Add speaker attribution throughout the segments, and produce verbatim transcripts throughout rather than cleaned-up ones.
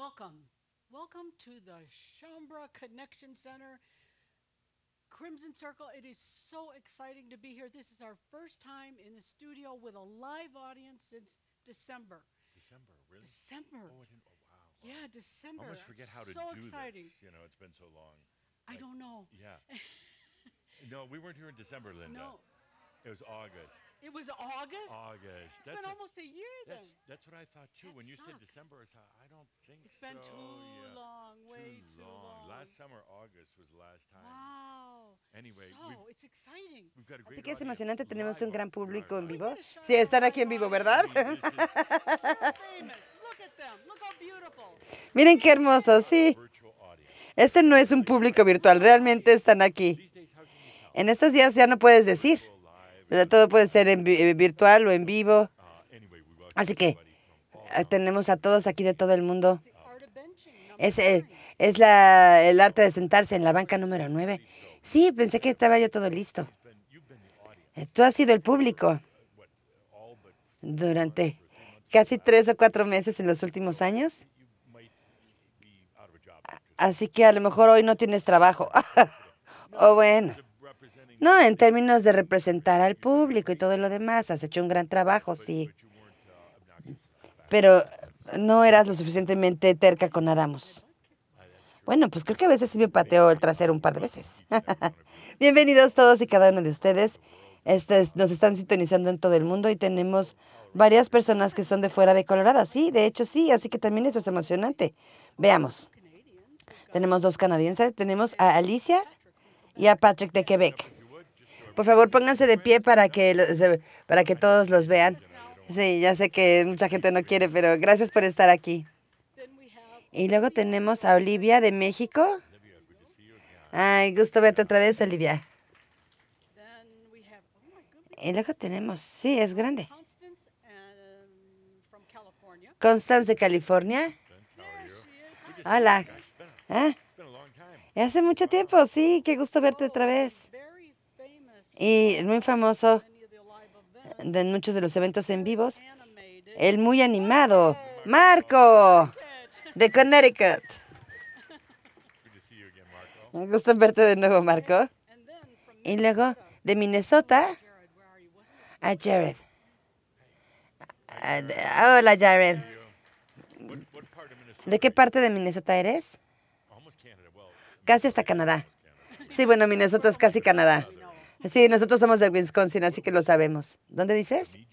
Speaker 1: welcome. Welcome to the Shambra Connection Center, Crimson Circle. It is so exciting to be here. This is our first time in the studio with a live audience since December.
Speaker 2: December, really?
Speaker 1: December.
Speaker 2: Oh, I didn't. Oh, wow. wow.
Speaker 1: Yeah, December.
Speaker 2: I almost forget
Speaker 1: It's
Speaker 2: how to
Speaker 1: so
Speaker 2: do
Speaker 1: exciting.
Speaker 2: this. You know, it's been so long.
Speaker 1: I
Speaker 2: Like,
Speaker 1: don't know.
Speaker 2: yeah. No, we weren't here in December, Linda.
Speaker 1: No.
Speaker 2: It was August.
Speaker 1: It was August?
Speaker 2: August.
Speaker 1: It's
Speaker 2: that's
Speaker 1: been
Speaker 2: a,
Speaker 1: almost a year then.
Speaker 2: That's that's what I thought too.
Speaker 1: That
Speaker 2: when you said
Speaker 1: sucks.
Speaker 2: December, I thought I don't think
Speaker 1: It's
Speaker 2: so.
Speaker 1: been too
Speaker 2: yeah.
Speaker 1: long, way
Speaker 2: too
Speaker 1: too
Speaker 2: long.
Speaker 1: long.
Speaker 2: Last summer, August was the last time.
Speaker 1: Wow.
Speaker 2: Anyway,
Speaker 1: so
Speaker 2: we've,
Speaker 1: it's exciting.
Speaker 2: we've got a
Speaker 3: Así
Speaker 2: great
Speaker 3: que es
Speaker 2: audience
Speaker 3: emocionante, tenemos un
Speaker 2: live
Speaker 3: gran
Speaker 2: on- you're
Speaker 3: público en
Speaker 2: live.
Speaker 1: We
Speaker 3: vivo.
Speaker 1: gotta shout
Speaker 3: Sí,
Speaker 1: out
Speaker 3: están
Speaker 1: our
Speaker 3: aquí en
Speaker 1: live
Speaker 3: vivo,
Speaker 1: audience.
Speaker 3: ¿verdad?
Speaker 2: I mean, this is
Speaker 1: They're famous. Look at them. Look how beautiful.
Speaker 3: Miren qué hermoso, sí.
Speaker 2: virtual audience.
Speaker 3: Este no es un público virtual, realmente están aquí.
Speaker 2: These days, how can you tell?
Speaker 3: En estos días ya no puedes decir,
Speaker 2: Virtual live.
Speaker 3: ¿verdad? Todo puede ser en vi- eh, virtual o en vivo.
Speaker 2: Uh, anyway, we welcome
Speaker 3: Así que
Speaker 2: everybody from all
Speaker 3: eh,
Speaker 2: around.
Speaker 3: tenemos a todos aquí de todo el mundo.
Speaker 1: The art of benching, number
Speaker 3: Es, eh,
Speaker 1: nine.
Speaker 3: es la, el arte de sentarse en la banca número nueve. Sí, pensé que estaba yo todo listo.
Speaker 2: You've been, you've been the audience.
Speaker 3: Eh, Tú has sido el público
Speaker 2: What, all but
Speaker 3: durante casi tres o cuatro meses en los últimos años.
Speaker 2: you might be out of a job. because
Speaker 3: Así que a lo mejor hoy no tienes trabajo. O bueno.
Speaker 2: of representing,
Speaker 3: No, en términos de representar al público y todo lo demás, has hecho un gran trabajo, sí.
Speaker 2: but you weren't uh, obnoxious enough back.
Speaker 3: Pero no eras lo suficientemente terca con Adamos. Bueno, pues creo que a veces sí me pateó el trasero un par de veces. Bienvenidos todos y cada uno de ustedes. Este es- nos están sintonizando en todo el mundo y tenemos varias personas que son de fuera de Colorado. Sí, de hecho sí, así que también eso es emocionante. Veamos. Tenemos dos canadienses. Tenemos a Alicia y a Patrick de Quebec. Por favor, pónganse de pie para que, lo- se- para que todos los vean. Sí, ya sé que mucha gente no quiere, pero gracias por estar aquí.
Speaker 1: Then we have
Speaker 3: Y luego tenemos a Olivia de México. Ay, gusto verte otra vez, Olivia.
Speaker 1: then we have oh my goodness,
Speaker 3: Y luego tenemos, sí, es grande.
Speaker 1: Constance um, from California.
Speaker 3: Constance de California.
Speaker 1: There she is. Hi.
Speaker 3: Hola. Ah,
Speaker 2: It's been a long time.
Speaker 3: hace mucho tiempo, sí, qué gusto verte otra vez.
Speaker 1: Very famous.
Speaker 3: Y muy famoso
Speaker 1: Many of the live events.
Speaker 3: de muchos de los eventos en vivos.
Speaker 1: Animated.
Speaker 3: El muy animado, Marco, de Connecticut.
Speaker 2: Good to see you again, Marco.
Speaker 3: Un gusto verte de nuevo, Marco.
Speaker 1: And then from
Speaker 3: Y luego de Minnesota,
Speaker 1: Jared, where are you? Wasn't it?
Speaker 3: a Jared. Ah, de- Hola, Jared.
Speaker 2: What, what part of Minnesota?
Speaker 3: ¿De qué parte de Minnesota eres?
Speaker 2: Almost Canada. Well,
Speaker 3: Casi hasta Canadá. Sí, bueno, Minnesota es casi Canadá. Sí, nosotros somos de Wisconsin, así que lo sabemos. ¿Dónde dices?
Speaker 2: Fiji.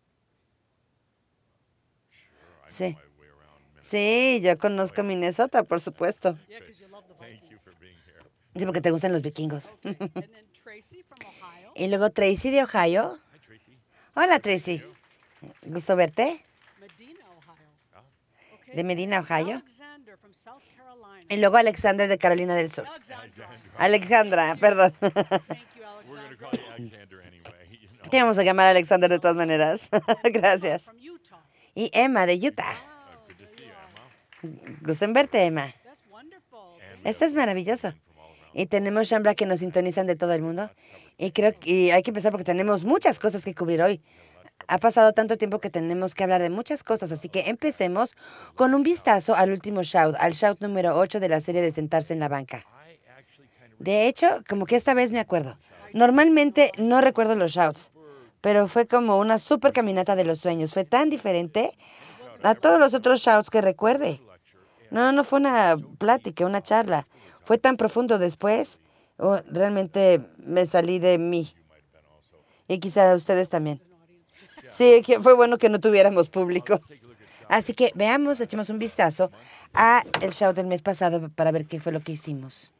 Speaker 2: Sure, I
Speaker 3: Sí.
Speaker 2: know my way around Minnesota.
Speaker 3: Sí, yo conozco Minnesota, por supuesto.
Speaker 1: Yeah, because you love the
Speaker 2: Thank
Speaker 1: Vikings.
Speaker 2: you for being here.
Speaker 3: Sí, porque te gustan los vikingos.
Speaker 1: Okay. And then Tracy from Ohio.
Speaker 3: Y luego Tracy de Ohio.
Speaker 2: Hi, Tracy.
Speaker 3: Hola, Tracy. Gusto verte.
Speaker 1: Medina, Ohio.
Speaker 2: Ah.
Speaker 1: Okay.
Speaker 3: De Medina, Ohio.
Speaker 1: Alexander from South Carolina.
Speaker 3: Y luego Alexander de Carolina del Sur.
Speaker 1: Alexandra.
Speaker 3: Alexandra, perdón.
Speaker 1: Thank you,
Speaker 2: We're going to
Speaker 1: Alexandra.
Speaker 2: call you Alexander anyway. You know.
Speaker 3: Te vamos a llamar Alexander de todas maneras. Gracias.
Speaker 1: From Utah.
Speaker 3: Y Emma de Utah.
Speaker 1: Wow,
Speaker 2: Good to
Speaker 1: there
Speaker 2: see
Speaker 1: you
Speaker 2: you,
Speaker 1: are.
Speaker 2: Emma.
Speaker 3: Gusto en verte, Emma.
Speaker 1: That's wonderful.
Speaker 2: And
Speaker 3: Esto es maravilloso.
Speaker 2: from all around.
Speaker 3: Y tenemos Shambra que nos sintonizan de todo el mundo. Y creo que hay que empezar porque tenemos muchas cosas que cubrir hoy. Ha pasado tanto tiempo que tenemos que hablar de muchas cosas, así que empecemos con un vistazo al último shout, al shout número ocho de la serie de sentarse en la banca.
Speaker 2: I actually kind of
Speaker 3: De hecho, como que esta vez me acuerdo. Normalmente no recuerdo los shouts, pero fue como una super caminata de los sueños. Fue tan diferente a todos los otros shouts que recuerde. No, no fue una plática, una charla. Fue tan profundo después. Oh, realmente me salí de mí. Y quizá ustedes también. Sí, que fue bueno que no tuviéramos público. Así que veamos, echemos un vistazo a el show del mes pasado para ver qué fue lo que hicimos.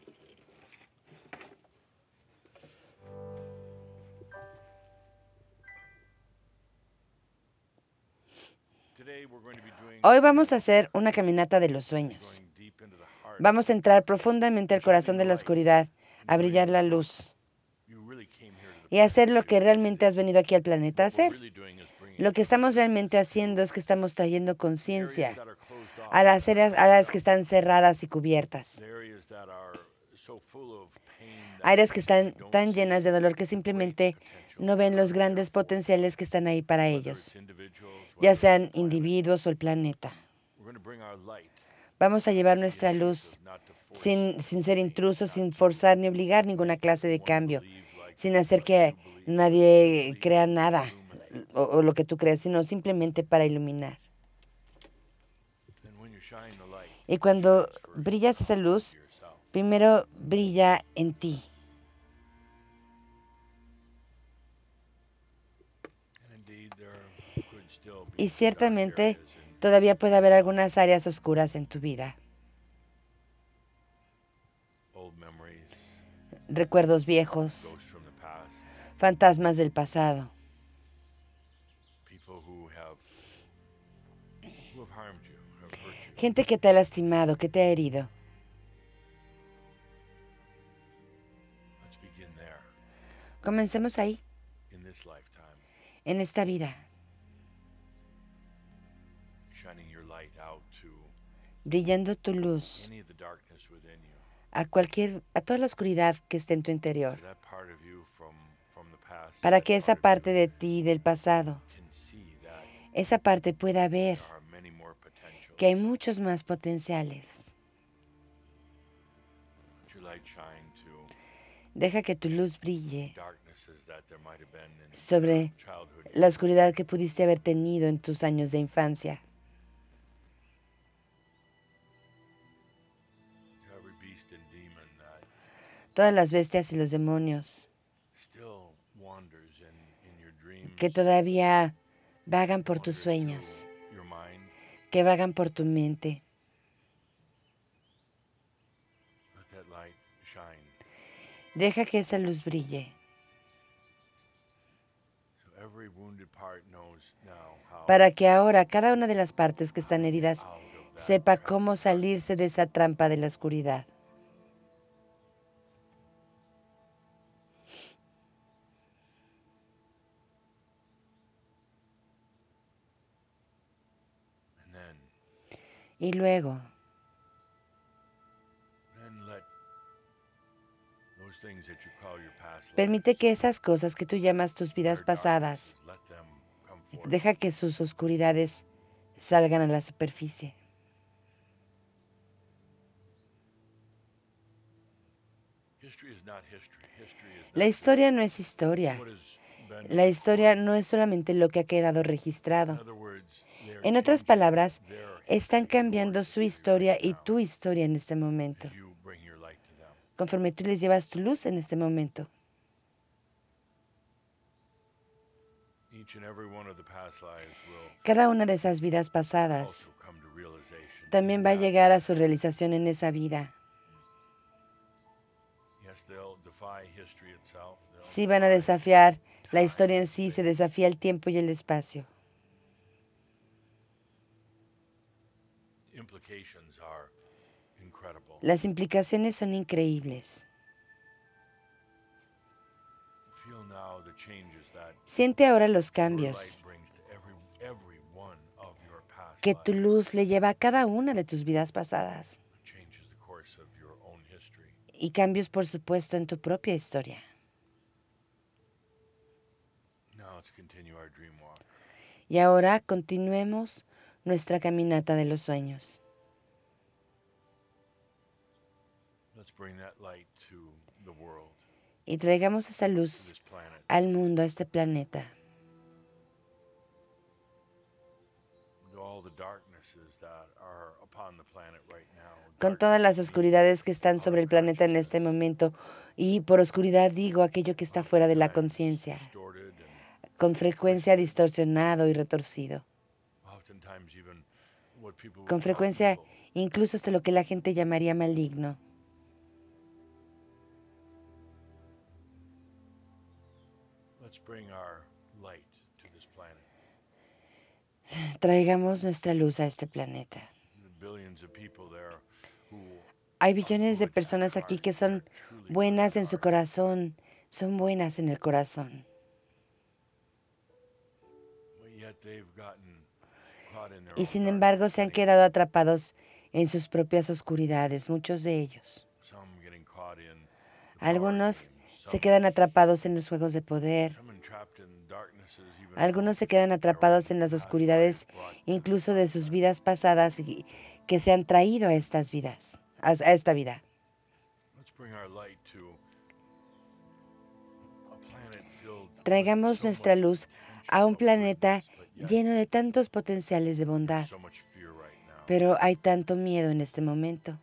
Speaker 2: today we're going to be doing
Speaker 3: Hoy vamos a hacer una caminata de los sueños.
Speaker 2: going deep into the heart.
Speaker 3: Vamos a entrar profundamente al corazón de la oscuridad, a brillar la luz
Speaker 2: You really came here to the
Speaker 3: y hacer lo que realmente has venido aquí al planeta a
Speaker 2: what we're
Speaker 3: hacer.
Speaker 2: really doing is bringing
Speaker 3: Lo que estamos realmente haciendo es que estamos trayendo
Speaker 2: areas
Speaker 3: conciencia
Speaker 2: that are closed off,
Speaker 3: a las áreas, a las que están cerradas y cubiertas.
Speaker 2: the areas that are so full of pain that
Speaker 3: Áreas que están
Speaker 2: they don't
Speaker 3: tan
Speaker 2: see
Speaker 3: llenas de dolor que simplemente no ven los grandes potenciales que están ahí para
Speaker 2: whether
Speaker 3: ellos,
Speaker 2: it's individuals,
Speaker 3: ya
Speaker 2: whether
Speaker 3: sean
Speaker 2: it's planet.
Speaker 3: individuos o el planeta.
Speaker 2: We're going to bring our light
Speaker 3: Vamos a llevar nuestra
Speaker 2: the
Speaker 3: luz
Speaker 2: intrusive, not to force
Speaker 3: sin, sin ser
Speaker 2: change,
Speaker 3: intrusos,
Speaker 2: not
Speaker 3: sin
Speaker 2: to
Speaker 3: forzar ni obligar ninguna clase de
Speaker 2: one
Speaker 3: cambio,
Speaker 2: believes like
Speaker 3: sin hacer
Speaker 2: what
Speaker 3: que
Speaker 2: you believe, but to
Speaker 3: nadie
Speaker 2: believe
Speaker 3: crea
Speaker 2: and
Speaker 3: nada
Speaker 2: illuminate.
Speaker 3: o, o lo que tú crees, sino simplemente para iluminar.
Speaker 2: And when you shine the light,
Speaker 3: Y
Speaker 2: it
Speaker 3: cuando
Speaker 2: shines first
Speaker 3: brillas esa luz,
Speaker 2: into yourself.
Speaker 3: primero brilla en ti.
Speaker 2: And indeed, there could still be
Speaker 3: Y
Speaker 2: some dark
Speaker 3: ciertamente
Speaker 2: areas in
Speaker 3: todavía puede haber algunas áreas oscuras en tu vida.
Speaker 2: old memories,
Speaker 3: Recuerdos viejos,
Speaker 2: ghosts from the past,
Speaker 3: fantasmas del pasado,
Speaker 2: people who have who have harmed you, have hurt you.
Speaker 3: gente que te ha lastimado, que te ha herido.
Speaker 2: Let's begin there
Speaker 3: Comencemos ahí,
Speaker 2: in this lifetime,
Speaker 3: en esta vida,
Speaker 2: shining your light out to
Speaker 3: brillando tu luz
Speaker 2: any of the darkness within you,
Speaker 3: a cualquier, a toda la oscuridad que esté en tu interior,
Speaker 2: so that part of you from from the past,
Speaker 3: para
Speaker 2: that
Speaker 3: que esa
Speaker 2: part of
Speaker 3: parte
Speaker 2: you
Speaker 3: de ti del pasado,
Speaker 2: can see that
Speaker 3: esa parte pueda ver
Speaker 2: there are many more potentials.
Speaker 3: que hay muchos más potenciales.
Speaker 2: Let your light shine to
Speaker 3: Deja que tu luz brille
Speaker 2: darknesses that there might have been in
Speaker 3: sobre
Speaker 2: childhood,
Speaker 3: la oscuridad que pudiste haber tenido en tus años de infancia.
Speaker 2: every beast and demon that
Speaker 3: Todas las bestias y los demonios
Speaker 2: still wanders in, in your dreams,
Speaker 3: que todavía vagan por tus
Speaker 2: wanders
Speaker 3: sueños,
Speaker 2: through your mind.
Speaker 3: que vagan por tu mente.
Speaker 2: Let that light shine
Speaker 3: Deja que esa luz brille
Speaker 2: so every wounded part knows now how
Speaker 3: para que ahora cada una de las partes que están
Speaker 2: to get
Speaker 3: heridas
Speaker 2: out of that
Speaker 3: sepa
Speaker 2: trap
Speaker 3: cómo
Speaker 2: of
Speaker 3: salirse de esa trampa de la oscuridad.
Speaker 2: darkness. And then,
Speaker 3: Y luego,
Speaker 2: then let those things that you call your past
Speaker 3: permite
Speaker 2: lives,
Speaker 3: que esas cosas que tú llamas tus vidas
Speaker 2: their
Speaker 3: pasadas,
Speaker 2: darknesses, let them come forth.
Speaker 3: deja que sus oscuridades salgan a la superficie.
Speaker 2: History is not history. History is
Speaker 3: La
Speaker 2: not
Speaker 3: historia no es historia.
Speaker 2: what has been
Speaker 3: La historia
Speaker 2: recorded.
Speaker 3: no es solamente lo que ha quedado
Speaker 2: In
Speaker 3: registrado.
Speaker 2: other words, they are
Speaker 3: En otras
Speaker 2: changing
Speaker 3: palabras,
Speaker 2: their
Speaker 3: están
Speaker 2: history, your
Speaker 3: cambiando su
Speaker 2: history
Speaker 3: historia
Speaker 2: right
Speaker 3: y
Speaker 2: now,
Speaker 3: tu historia en este momento,
Speaker 2: as you bring your light to them.
Speaker 3: conforme tú les llevas tu luz en este momento.
Speaker 2: Each and every one of the past lives will
Speaker 3: Cada una de esas vidas pasadas
Speaker 2: also come to realization.
Speaker 3: también
Speaker 2: in
Speaker 3: va a
Speaker 2: that
Speaker 3: llegar a
Speaker 2: life.
Speaker 3: su realización en esa vida.
Speaker 2: Yes, they'll defy history itself. They'll
Speaker 3: Sí van a
Speaker 2: defy
Speaker 3: desafiar la
Speaker 2: time
Speaker 3: historia en
Speaker 2: and
Speaker 3: sí, se
Speaker 2: space.
Speaker 3: desafía el tiempo y el espacio.
Speaker 2: Implications are incredible.
Speaker 3: Las implicaciones son increíbles.
Speaker 2: Feel now the changes that
Speaker 3: Siente ahora los
Speaker 2: your
Speaker 3: cambios
Speaker 2: light brings to every every one of your past
Speaker 3: que tu
Speaker 2: lives.
Speaker 3: luz le lleva a cada una de tus vidas pasadas.
Speaker 2: It changes the course of your own history.
Speaker 3: Y cambios, por supuesto, en tu propia historia.
Speaker 2: Now let's continue our dream walk.
Speaker 3: Y ahora continuemos nuestra caminata de los sueños.
Speaker 2: Let's bring that light to the world,
Speaker 3: Y traigamos esa
Speaker 2: to
Speaker 3: luz
Speaker 2: this planet.
Speaker 3: al mundo, a este planeta.
Speaker 2: To all the darknesses that are upon the planet right now.
Speaker 3: Con todas las
Speaker 2: Darkness
Speaker 3: oscuridades que están
Speaker 2: out
Speaker 3: sobre
Speaker 2: of
Speaker 3: el planeta en este
Speaker 2: consciousness,
Speaker 3: momento. Y por oscuridad digo aquello que está fuera de la
Speaker 2: oftentimes
Speaker 3: conciencia,
Speaker 2: distorted and
Speaker 3: con frecuencia distorsionado y retorcido.
Speaker 2: oftentimes even what people would
Speaker 3: Con
Speaker 2: call
Speaker 3: frecuencia,
Speaker 2: evil.
Speaker 3: incluso hasta lo que la gente llamaría maligno.
Speaker 2: Let's bring our light to this planet.
Speaker 3: Traigamos nuestra luz a este planeta.
Speaker 2: The billions of people there who
Speaker 3: Hay
Speaker 2: are
Speaker 3: billones de
Speaker 2: good at
Speaker 3: personas aquí
Speaker 2: heart,
Speaker 3: que
Speaker 2: they're
Speaker 3: son
Speaker 2: truly good
Speaker 3: buenas
Speaker 2: at
Speaker 3: en su
Speaker 2: heart.
Speaker 3: corazón, son buenas en el corazón.
Speaker 2: But yet they've gotten caught in their
Speaker 3: Y
Speaker 2: own
Speaker 3: sin
Speaker 2: darkness,
Speaker 3: embargo se han
Speaker 2: many,
Speaker 3: quedado atrapados en sus propias oscuridades, muchos de ellos.
Speaker 2: some getting caught in the power
Speaker 3: Algunos
Speaker 2: games,
Speaker 3: se
Speaker 2: some-
Speaker 3: quedan atrapados en los juegos de poder.
Speaker 2: some entrapped in darknesses even
Speaker 3: Algunos se
Speaker 2: from
Speaker 3: quedan
Speaker 2: their
Speaker 3: atrapados
Speaker 2: own
Speaker 3: en las
Speaker 2: past
Speaker 3: oscuridades,
Speaker 2: lives brought to
Speaker 3: incluso de sus
Speaker 2: sunset.
Speaker 3: vidas pasadas, y que se han traído a estas vidas, a, a esta vida.
Speaker 2: Let's bring our light to a planet filled with
Speaker 3: Traigamos
Speaker 2: so
Speaker 3: nuestra
Speaker 2: much
Speaker 3: luz
Speaker 2: potential
Speaker 3: a un
Speaker 2: of
Speaker 3: planeta
Speaker 2: goodness, but yet
Speaker 3: lleno de tantos potenciales de bondad,
Speaker 2: there's so much fear right now.
Speaker 3: pero hay tanto miedo en este momento.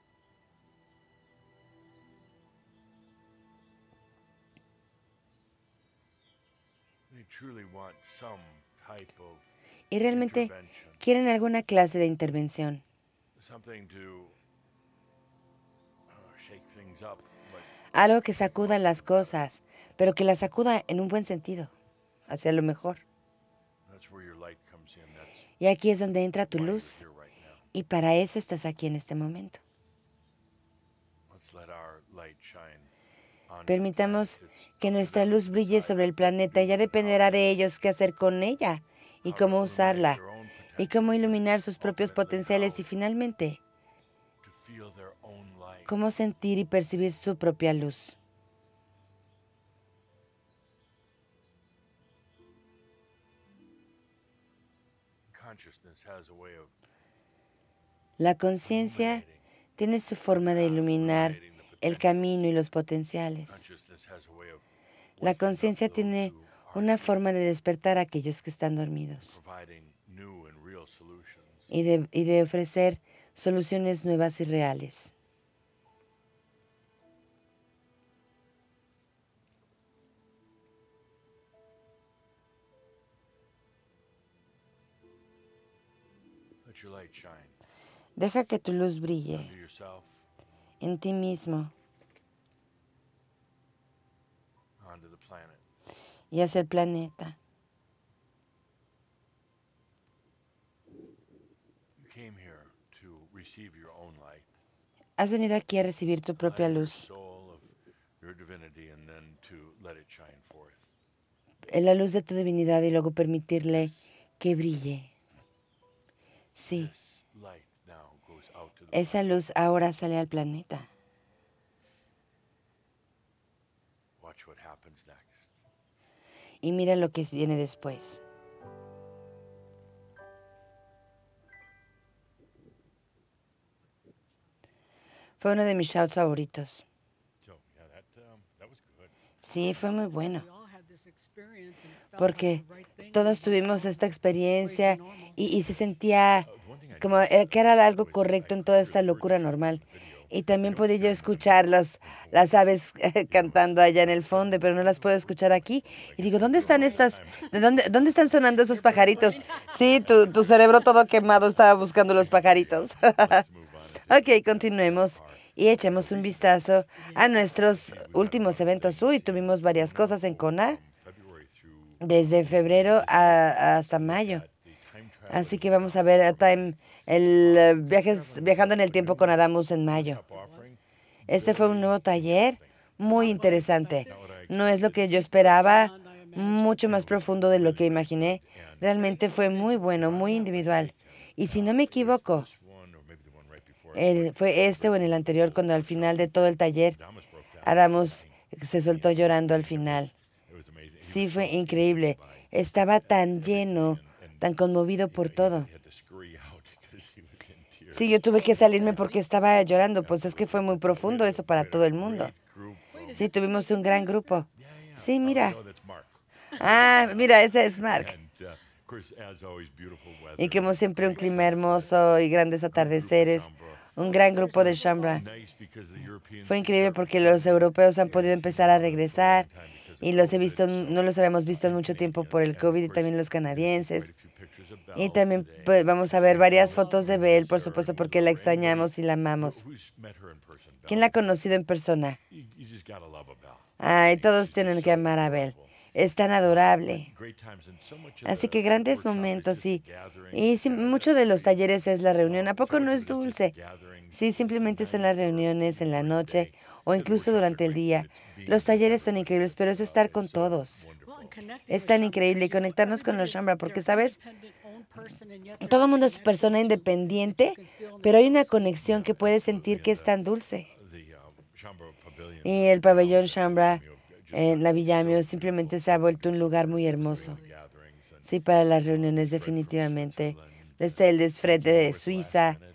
Speaker 2: They truly want some type of
Speaker 3: Y realmente
Speaker 2: intervention,
Speaker 3: quieren alguna clase de intervención,
Speaker 2: something to uh, shake things up, but
Speaker 3: algo que sacuda las cosas, pero que las sacuda en un buen sentido, hacia lo mejor.
Speaker 2: that's where your light comes in. That's
Speaker 3: Y aquí es donde entra tu
Speaker 2: why you're
Speaker 3: luz,
Speaker 2: here right now.
Speaker 3: y para eso estás aquí en este momento.
Speaker 2: Let's let our light shine on the
Speaker 3: Permitamos
Speaker 2: planet. It's
Speaker 3: que
Speaker 2: up to
Speaker 3: nuestra
Speaker 2: them to
Speaker 3: luz brille
Speaker 2: decide
Speaker 3: sobre el
Speaker 2: what they
Speaker 3: planeta y ya
Speaker 2: do and how
Speaker 3: dependerá de
Speaker 2: they-
Speaker 3: ellos qué hacer con ella y
Speaker 2: how to
Speaker 3: cómo
Speaker 2: illuminate
Speaker 3: usarla
Speaker 2: their own
Speaker 3: y cómo
Speaker 2: potentials and
Speaker 3: iluminar sus propios
Speaker 2: ultimately
Speaker 3: potenciales y
Speaker 2: how
Speaker 3: finalmente
Speaker 2: to feel their own light.
Speaker 3: cómo sentir y percibir su propia luz.
Speaker 2: Consciousness has a way of
Speaker 3: La conciencia
Speaker 2: illuminating
Speaker 3: tiene su forma de
Speaker 2: path,
Speaker 3: iluminar
Speaker 2: illuminating the
Speaker 3: el
Speaker 2: potential.
Speaker 3: camino y los potenciales.
Speaker 2: Consciousness has a way of
Speaker 3: La
Speaker 2: waking up
Speaker 3: conciencia
Speaker 2: those
Speaker 3: tiene
Speaker 2: who are
Speaker 3: una
Speaker 2: asleep,
Speaker 3: forma de despertar a aquellos que están dormidos
Speaker 2: providing new and real solutions.
Speaker 3: y de, y de ofrecer soluciones nuevas y reales.
Speaker 2: Let your light shine
Speaker 3: Deja que tu luz brille
Speaker 2: under yourself,
Speaker 3: en ti mismo
Speaker 2: onto the planet.
Speaker 3: y hacia el planeta.
Speaker 2: You came here to receive your own light,
Speaker 3: Has venido aquí a recibir tu propia
Speaker 2: light of your
Speaker 3: luz,
Speaker 2: soul, of your divinity, and then to let it shine forth.
Speaker 3: en la luz de tu divinidad y luego permitirle
Speaker 2: This,
Speaker 3: que brille. Sí,
Speaker 2: this light now goes out to the
Speaker 3: esa
Speaker 2: planet.
Speaker 3: luz ahora sale al planeta.
Speaker 2: Watch what happens next.
Speaker 3: Y mira lo que viene después. Fue uno de mis shouts favoritos.
Speaker 2: So yeah, that um, that was good.
Speaker 3: Sí, fue muy bueno,
Speaker 1: We all had this experience and it felt like
Speaker 3: porque
Speaker 1: the right thing,
Speaker 3: todos
Speaker 1: and that's
Speaker 3: tuvimos
Speaker 1: all
Speaker 3: esta
Speaker 1: crazy
Speaker 3: experiencia
Speaker 1: normal.
Speaker 3: y, y se sentía
Speaker 2: Uh, the one thing I
Speaker 3: como
Speaker 2: noticed
Speaker 3: eh, que era algo
Speaker 2: was I
Speaker 3: correcto en
Speaker 2: could
Speaker 3: toda
Speaker 2: hear
Speaker 3: esta
Speaker 2: the birds
Speaker 3: locura
Speaker 2: chirping in
Speaker 3: normal.
Speaker 2: the video.
Speaker 3: Y
Speaker 2: I
Speaker 3: también
Speaker 2: don't
Speaker 3: podía
Speaker 2: hear
Speaker 3: yo
Speaker 2: 'em
Speaker 3: escuchar
Speaker 2: in-
Speaker 3: los,
Speaker 2: in home.
Speaker 3: las aves cantando allá en el fondo, pero no las puedo escuchar aquí. Y digo, ¿dónde están estas? ¿De dónde, dónde están sonando esos pajaritos? Sí, tu, tu cerebro todo quemado estaba buscando los pajaritos.
Speaker 2: Let's move on and take
Speaker 3: Ok, continuemos y echemos un vistazo a nuestros últimos eventos. Uy, tuvimos varias cosas en Kona
Speaker 2: from February through
Speaker 3: desde febrero a- hasta mayo.
Speaker 2: at the time
Speaker 3: Así
Speaker 2: traveling
Speaker 3: que vamos a ver a Time, el eh, viajes, viajando en el tiempo con Adamus en mayo.
Speaker 2: up offering.
Speaker 3: Este fue un nuevo taller muy interesante.
Speaker 2: Not what I
Speaker 3: No es lo
Speaker 2: expected.
Speaker 3: que yo esperaba,
Speaker 1: Beyond I imagined.
Speaker 3: mucho más profundo de lo que imaginé. Realmente fue muy bueno, muy individual. Y si no me equivoco,
Speaker 2: This one, or maybe the one right before it,
Speaker 3: el- fue este o en el anterior, cuando al final de todo el taller,
Speaker 2: Adamus broke down.
Speaker 3: Adamus se soltó llorando al final.
Speaker 2: It was amazing. He
Speaker 3: Sí,
Speaker 2: was
Speaker 3: fue
Speaker 2: so
Speaker 3: increíble.
Speaker 2: by
Speaker 3: Estaba tan
Speaker 2: everything
Speaker 3: lleno,
Speaker 2: and- and,
Speaker 3: tan conmovido
Speaker 2: you
Speaker 3: por
Speaker 2: know, he-
Speaker 3: todo.
Speaker 2: he had to scurry out because he was in tears.
Speaker 3: Sí, yo tuve que salirme porque estaba llorando, pues es que fue muy profundo eso para todo el mundo.
Speaker 2: Great group from-
Speaker 3: Sí, tuvimos un gran grupo.
Speaker 2: Yeah, yeah.
Speaker 3: Sí,
Speaker 2: Oh,
Speaker 3: mira.
Speaker 2: no, that's Mark.
Speaker 3: Ah, mira, ese es Mark.
Speaker 2: And, uh, of course, as always, beautiful weather.
Speaker 3: Y como siempre, un clima hermoso y grandes atardeceres. Un gran grupo de Shambra.
Speaker 2: Nice because the Europeans
Speaker 3: Fue
Speaker 2: can
Speaker 3: increíble
Speaker 2: start
Speaker 3: porque
Speaker 2: returning
Speaker 3: los europeos han
Speaker 2: and
Speaker 3: podido
Speaker 2: seen
Speaker 3: empezar a
Speaker 2: them for a long
Speaker 3: regresar
Speaker 2: time because of
Speaker 3: y los he
Speaker 2: COVID,
Speaker 3: visto,
Speaker 2: so-
Speaker 3: no los habíamos visto en
Speaker 2: and
Speaker 3: mucho tiempo
Speaker 2: Canadians.
Speaker 3: por el
Speaker 2: And of
Speaker 3: COVID y
Speaker 2: course,
Speaker 3: también los
Speaker 2: you're gonna see
Speaker 3: canadienses.
Speaker 2: quite a few pictures of
Speaker 3: Y
Speaker 2: Belle
Speaker 3: también
Speaker 2: today.
Speaker 3: pues, vamos a ver
Speaker 2: And
Speaker 3: varias
Speaker 2: we
Speaker 3: fotos de
Speaker 2: miss
Speaker 3: Belle, por
Speaker 2: her
Speaker 3: supuesto,
Speaker 2: and
Speaker 3: porque
Speaker 2: we
Speaker 3: la
Speaker 2: love her anyway.
Speaker 3: extrañamos y la amamos.
Speaker 2: Who- who's met her in person,
Speaker 3: ¿Quién
Speaker 2: Belle?
Speaker 3: la ha conocido en persona?
Speaker 2: You, you just gotta love a Belle.
Speaker 3: Ay,
Speaker 2: She's
Speaker 3: todos
Speaker 2: just
Speaker 3: tienen que
Speaker 2: so
Speaker 3: amar a Belle.
Speaker 2: adorable.
Speaker 3: Es tan adorable.
Speaker 2: Great times and so much of
Speaker 3: Así
Speaker 2: the
Speaker 3: que grandes
Speaker 2: workshop is
Speaker 3: momentos,
Speaker 2: just
Speaker 3: sí.
Speaker 2: a gathering.
Speaker 3: Y sí,
Speaker 2: Yeah,
Speaker 3: mucho
Speaker 2: that's
Speaker 3: de los
Speaker 2: great.
Speaker 3: talleres es la reunión. ¿A
Speaker 2: Um,
Speaker 3: poco
Speaker 2: so
Speaker 3: no
Speaker 2: much
Speaker 3: es
Speaker 2: of it is just
Speaker 3: dulce?
Speaker 2: gatherings
Speaker 3: Sí,
Speaker 2: in the
Speaker 3: simplemente son las
Speaker 2: night or,
Speaker 3: reuniones
Speaker 2: you
Speaker 3: en
Speaker 2: know,
Speaker 3: la
Speaker 2: during the
Speaker 3: noche
Speaker 2: day.
Speaker 3: o
Speaker 2: The
Speaker 3: incluso
Speaker 2: workshops are
Speaker 3: durante el
Speaker 2: great,
Speaker 3: día.
Speaker 2: but it's being
Speaker 3: Los
Speaker 2: with
Speaker 3: talleres son
Speaker 2: everybody
Speaker 3: increíbles, pero es
Speaker 2: that, uh,
Speaker 3: estar
Speaker 2: is
Speaker 3: con
Speaker 2: so
Speaker 3: todos.
Speaker 2: wonderful.
Speaker 1: Well, and connecting
Speaker 3: Es
Speaker 1: with
Speaker 3: tan
Speaker 1: Shambra,
Speaker 3: increíble y
Speaker 1: because, you know,
Speaker 3: conectarnos con los
Speaker 1: everybody is
Speaker 3: Shambra porque,
Speaker 1: their
Speaker 3: ¿sabes?
Speaker 1: independent own person, and yet there's
Speaker 3: Todo
Speaker 1: a
Speaker 3: el mundo es
Speaker 1: connection
Speaker 3: persona
Speaker 1: that you- that you
Speaker 3: independiente,
Speaker 1: can feel and
Speaker 3: pero hay
Speaker 1: it's
Speaker 3: una
Speaker 1: so sweet.
Speaker 3: conexión que
Speaker 2: Yeah,
Speaker 3: puedes
Speaker 2: absolutely.
Speaker 3: sentir que
Speaker 2: And
Speaker 3: es
Speaker 2: the-
Speaker 3: tan dulce.
Speaker 2: uh, the, um, Shambra Pavilion,
Speaker 3: Y
Speaker 2: uh,
Speaker 3: el pabellón
Speaker 2: down at the
Speaker 3: Shambra
Speaker 2: Villamiu, just
Speaker 3: en
Speaker 2: got
Speaker 3: la
Speaker 2: so
Speaker 3: Villamio simplemente
Speaker 2: beautiful
Speaker 3: se ha
Speaker 2: for
Speaker 3: vuelto un
Speaker 2: these,
Speaker 3: lugar
Speaker 2: uh,
Speaker 3: muy
Speaker 2: these
Speaker 3: hermoso.
Speaker 2: family gatherings and,
Speaker 3: Sí, para las
Speaker 2: uh,
Speaker 3: reuniones
Speaker 2: Fred from
Speaker 3: definitivamente.
Speaker 2: Switzerland,
Speaker 3: Desde el
Speaker 2: uh,
Speaker 3: Desfred
Speaker 2: came over
Speaker 3: de
Speaker 2: at the last
Speaker 3: Suiza,
Speaker 2: minute,
Speaker 1: Yeah,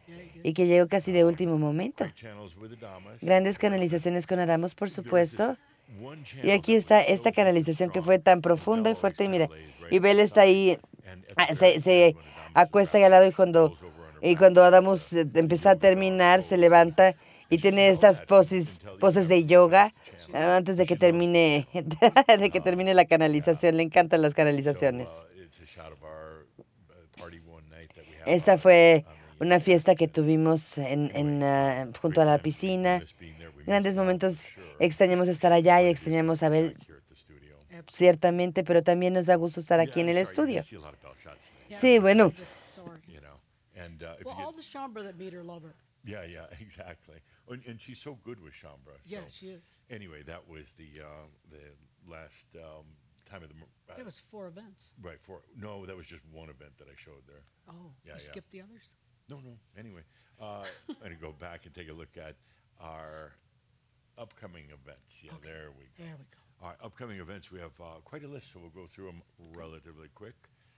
Speaker 3: y que llegó casi de último momento.
Speaker 2: Great channels with Adamas.
Speaker 3: Grandes canalizaciones con Adamos, por
Speaker 2: There was
Speaker 3: supuesto.
Speaker 2: this one
Speaker 3: Y
Speaker 2: channel
Speaker 3: aquí
Speaker 2: that
Speaker 3: está
Speaker 2: was so
Speaker 3: esta
Speaker 2: deep and
Speaker 3: canalización que
Speaker 2: strong,
Speaker 3: fue tan
Speaker 2: and
Speaker 3: profunda y
Speaker 2: Bell always
Speaker 3: fuerte. Y
Speaker 2: kinda
Speaker 3: mira,
Speaker 2: lays right
Speaker 3: y Bel está
Speaker 2: beside,
Speaker 3: ahí,
Speaker 2: and at
Speaker 3: ah,
Speaker 2: the
Speaker 3: se,
Speaker 2: very
Speaker 3: se
Speaker 2: end, when Adamas is
Speaker 3: acuesta ahí al
Speaker 2: wrapping
Speaker 3: lado
Speaker 2: up,
Speaker 3: y cuando,
Speaker 2: rolls over on her
Speaker 3: y
Speaker 2: back
Speaker 3: cuando
Speaker 2: and does
Speaker 3: Adamus
Speaker 2: the,
Speaker 3: eh,
Speaker 2: the
Speaker 3: empieza a
Speaker 2: yoga dog
Speaker 3: terminar, se
Speaker 2: pose, and,
Speaker 3: levanta y
Speaker 2: and she
Speaker 3: tiene
Speaker 2: held
Speaker 3: estas
Speaker 2: that
Speaker 3: poses,
Speaker 2: until you
Speaker 3: poses de
Speaker 2: actually
Speaker 3: yoga
Speaker 2: finished the
Speaker 3: eh,
Speaker 2: channel.
Speaker 3: antes de que
Speaker 2: She loves the
Speaker 3: termine,
Speaker 2: channel.
Speaker 3: de que
Speaker 2: Um,
Speaker 3: termine la
Speaker 2: yeah.
Speaker 3: canalización. Le encantan las
Speaker 2: So
Speaker 3: canalizaciones.
Speaker 2: uh, it's a shot of our uh, party one night that we have
Speaker 3: Esta
Speaker 2: out on the,
Speaker 3: fue
Speaker 2: on the
Speaker 3: una
Speaker 2: uh,
Speaker 3: fiesta que
Speaker 2: West.
Speaker 3: tuvimos en,
Speaker 2: Anyway,
Speaker 3: en, ah,
Speaker 2: uh,
Speaker 3: junto
Speaker 2: great
Speaker 3: a la
Speaker 2: times. We, we
Speaker 3: piscina.
Speaker 2: miss being there. We miss
Speaker 3: Grandes
Speaker 2: Bell for
Speaker 3: momentos.
Speaker 2: sure,
Speaker 3: Extrañamos estar allá y
Speaker 2: but it is good
Speaker 3: extrañamos
Speaker 2: to
Speaker 3: a
Speaker 2: be
Speaker 3: Bel,
Speaker 2: back here at the studio.
Speaker 1: Absolutely.
Speaker 3: ciertamente, pero también nos da gusto estar aquí
Speaker 2: Yeah,
Speaker 3: en
Speaker 2: I'm
Speaker 3: el
Speaker 2: sorry, you're gonna
Speaker 3: estudio.
Speaker 2: see a lot of Bell shots today.
Speaker 1: Yeah,
Speaker 3: Sí,
Speaker 1: I
Speaker 3: bueno,
Speaker 1: just sorry.
Speaker 2: You know, and uh, if
Speaker 1: Well,
Speaker 2: you
Speaker 1: all
Speaker 2: get,
Speaker 1: the Shambra that meet her love her.
Speaker 2: yeah, yeah, exactly. And, and she's so good with Shambra. So
Speaker 1: Yeah, she is.
Speaker 2: anyway, that was the uh, the last um, time of the. mo- Uh,
Speaker 1: There was four events.
Speaker 2: right for no, that was just one event that I showed there.
Speaker 1: Oh,
Speaker 2: Yeah,
Speaker 1: you
Speaker 2: yeah.
Speaker 1: skipped the others?
Speaker 2: No, no. Anyway, uh, I'm gonna go back and take a look at our upcoming events. Yeah,
Speaker 1: Okay.
Speaker 2: there we go.
Speaker 1: There we go.
Speaker 2: Our upcoming events, we have uh, quite a list, so we'll go through them relatively quick.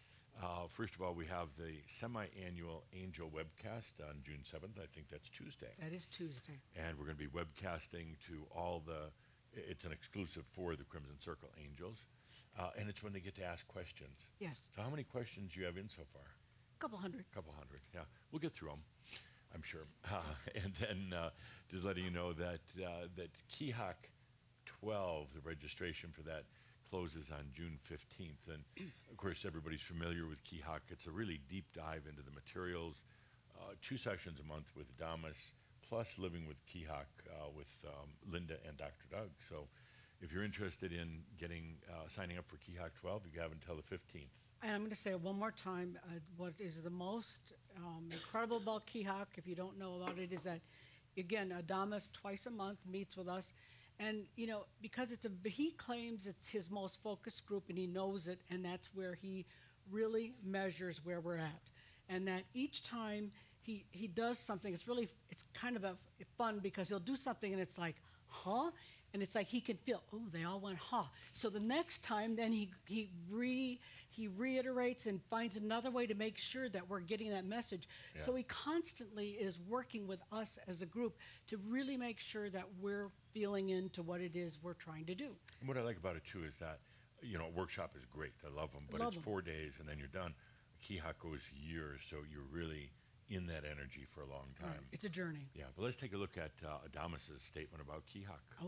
Speaker 2: Uh, first of all, we have the semi-annual Angel webcast on June seventh. I think that's Tuesday.
Speaker 1: That is Tuesday.
Speaker 2: And we're going to be webcasting to all the, i- it's an exclusive for the Crimson Circle Angels. Uh, and it's when they get to ask questions.
Speaker 1: Yes,
Speaker 2: So how many questions do you have in so far?
Speaker 1: a couple hundred.
Speaker 2: A couple hundred, yeah. We'll get through them, I'm sure. Uh, and then uh, just letting you know that uh, that Keyhawk twelve, the registration for that closes on June fifteenth. And of course, everybody's familiar with Keyhawk. It's a really deep dive into the materials. Uh, two sessions a month with Adamas, plus living with Keyhawk uh, with um, Linda and Doctor Doug. So if you're interested in getting uh, signing up for Keyhawk twelve, you have until the fifteenth.
Speaker 1: And I'm going to say it one more time, uh, what is the most um, incredible about Keyhawk, if you don't know about it, is that, again, Adamas twice a month meets with us. And, you know, because it's a, he claims it's his most focused group and he knows it, and that's where he really measures where we're at. And that each time he, he does something, it's really, it's kind of a f- fun because he'll do something and it's like, huh? And it's like he can feel, oh, they all went, huh. So the next time, then he, he re, he reiterates and finds another way to make sure that we're getting that message. So
Speaker 2: Yeah.
Speaker 1: he constantly is working with us as a group to really make sure that we're feeling into what it is we're trying to do.
Speaker 2: And what I like about it too is that, you know, workshop is great. I love them, but
Speaker 1: Love
Speaker 2: it's
Speaker 1: 'em.
Speaker 2: four days and then you're done. Keyhawk goes years, so you're really in that energy for a long
Speaker 1: Right.
Speaker 2: time.
Speaker 1: It's a journey.
Speaker 2: Yeah, but let's take a look at uh, Adamas's statement about Keyhawk.
Speaker 1: Oh,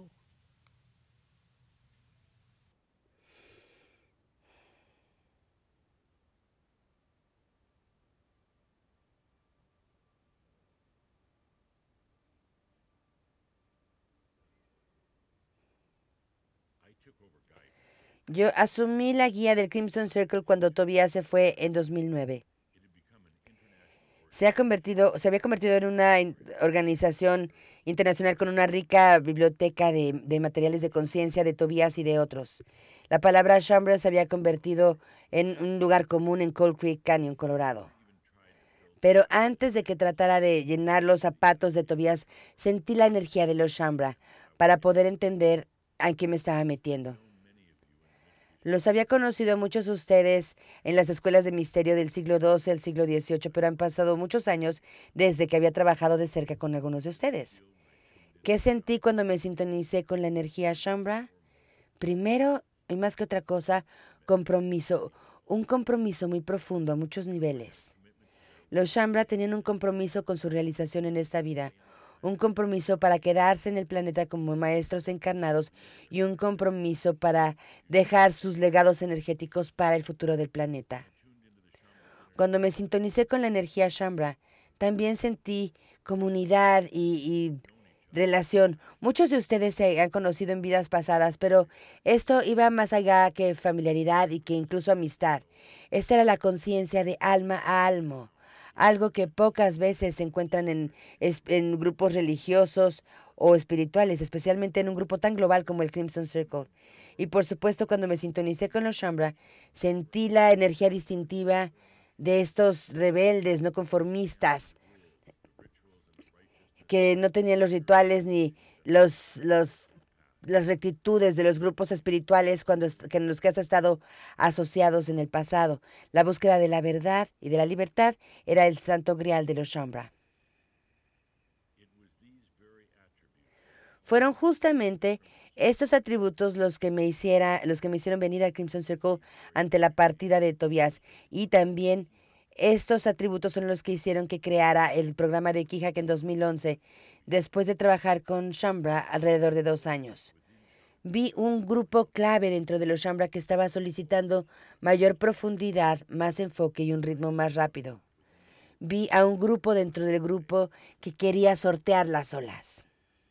Speaker 2: I took over guidance.
Speaker 3: yo asumí la guía del Crimson Circle cuando Tobias se fue en dos mil nueve.
Speaker 2: It had become an international
Speaker 3: Se ha convertido, se había convertido en una in- organización internacional con una rica biblioteca de, de materiales de conciencia de Tobias y de otros. La palabra Shambra se había convertido en un lugar común en Cold Creek Canyon, Colorado. Pero antes de que tratara de llenar los zapatos de Tobias, sentí la energía de los Shambra para poder entender a qué me estaba metiendo. Los había conocido a muchos de ustedes en las escuelas de misterio del siglo doce al siglo dieciocho, pero han pasado muchos años desde que había trabajado de cerca con algunos de ustedes. ¿Qué sentí cuando me sintonicé con la energía Shambra? Primero, y más que otra cosa, compromiso, un compromiso muy profundo a muchos niveles. Los Shambra tenían un compromiso con su realización en esta vida, un compromiso para quedarse en el planeta como maestros encarnados y un compromiso para dejar sus legados energéticos para el futuro del planeta. Cuando me sintonicé con la energía Shambra, también sentí comunidad y, y relación. Muchos de ustedes se han conocido en vidas pasadas, pero esto iba más allá que familiaridad y que incluso amistad. Esta era la conciencia de alma a alma, algo que pocas veces se encuentran en, es- en grupos religiosos o espirituales, especialmente en un grupo tan global como el Crimson Circle. Y por supuesto, cuando me sintonicé con los Shambra, sentí la energía distintiva de estos rebeldes, no conformistas, que no tenían los rituales ni los, los, las rectitudes de los grupos espirituales cuando, est- que en los que has estado asociados en el pasado. La búsqueda de la verdad y de la libertad era el santo grial de los Shambra. Fueron justamente estos atributos los que me hiciera, los que me hicieron venir al Crimson Circle ante la partida de Tobias. Y también estos atributos son los que hicieron que creara el programa de Kihak en dos mil once, después de trabajar con Shambra alrededor de dos años. Vi un grupo clave dentro de los Shambra que estaba solicitando mayor profundidad, más enfoque y un ritmo más rápido. Vi a un grupo dentro del grupo que quería sortear las olas.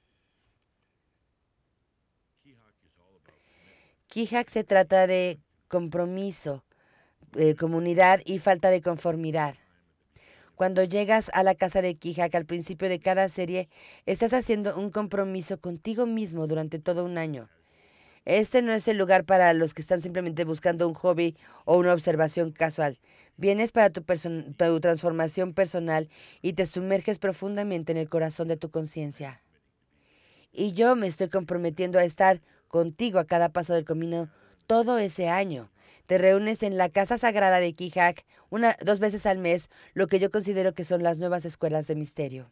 Speaker 3: Kihak se trata de compromiso, eh, comunidad y falta de conformidad. Cuando llegas a la casa de Kihak al principio de cada serie, estás haciendo un compromiso contigo mismo durante todo un año. Este no es el lugar para los que están simplemente buscando un hobby o una observación casual. Vienes para tu, person- tu transformación personal y te sumerges profundamente en el corazón de tu conciencia. Y yo me estoy comprometiendo a estar contigo a cada paso del camino todo ese año. Te reúnes en la casa sagrada de Kihak una, dos veces al mes, lo que yo considero que son las nuevas escuelas de misterio.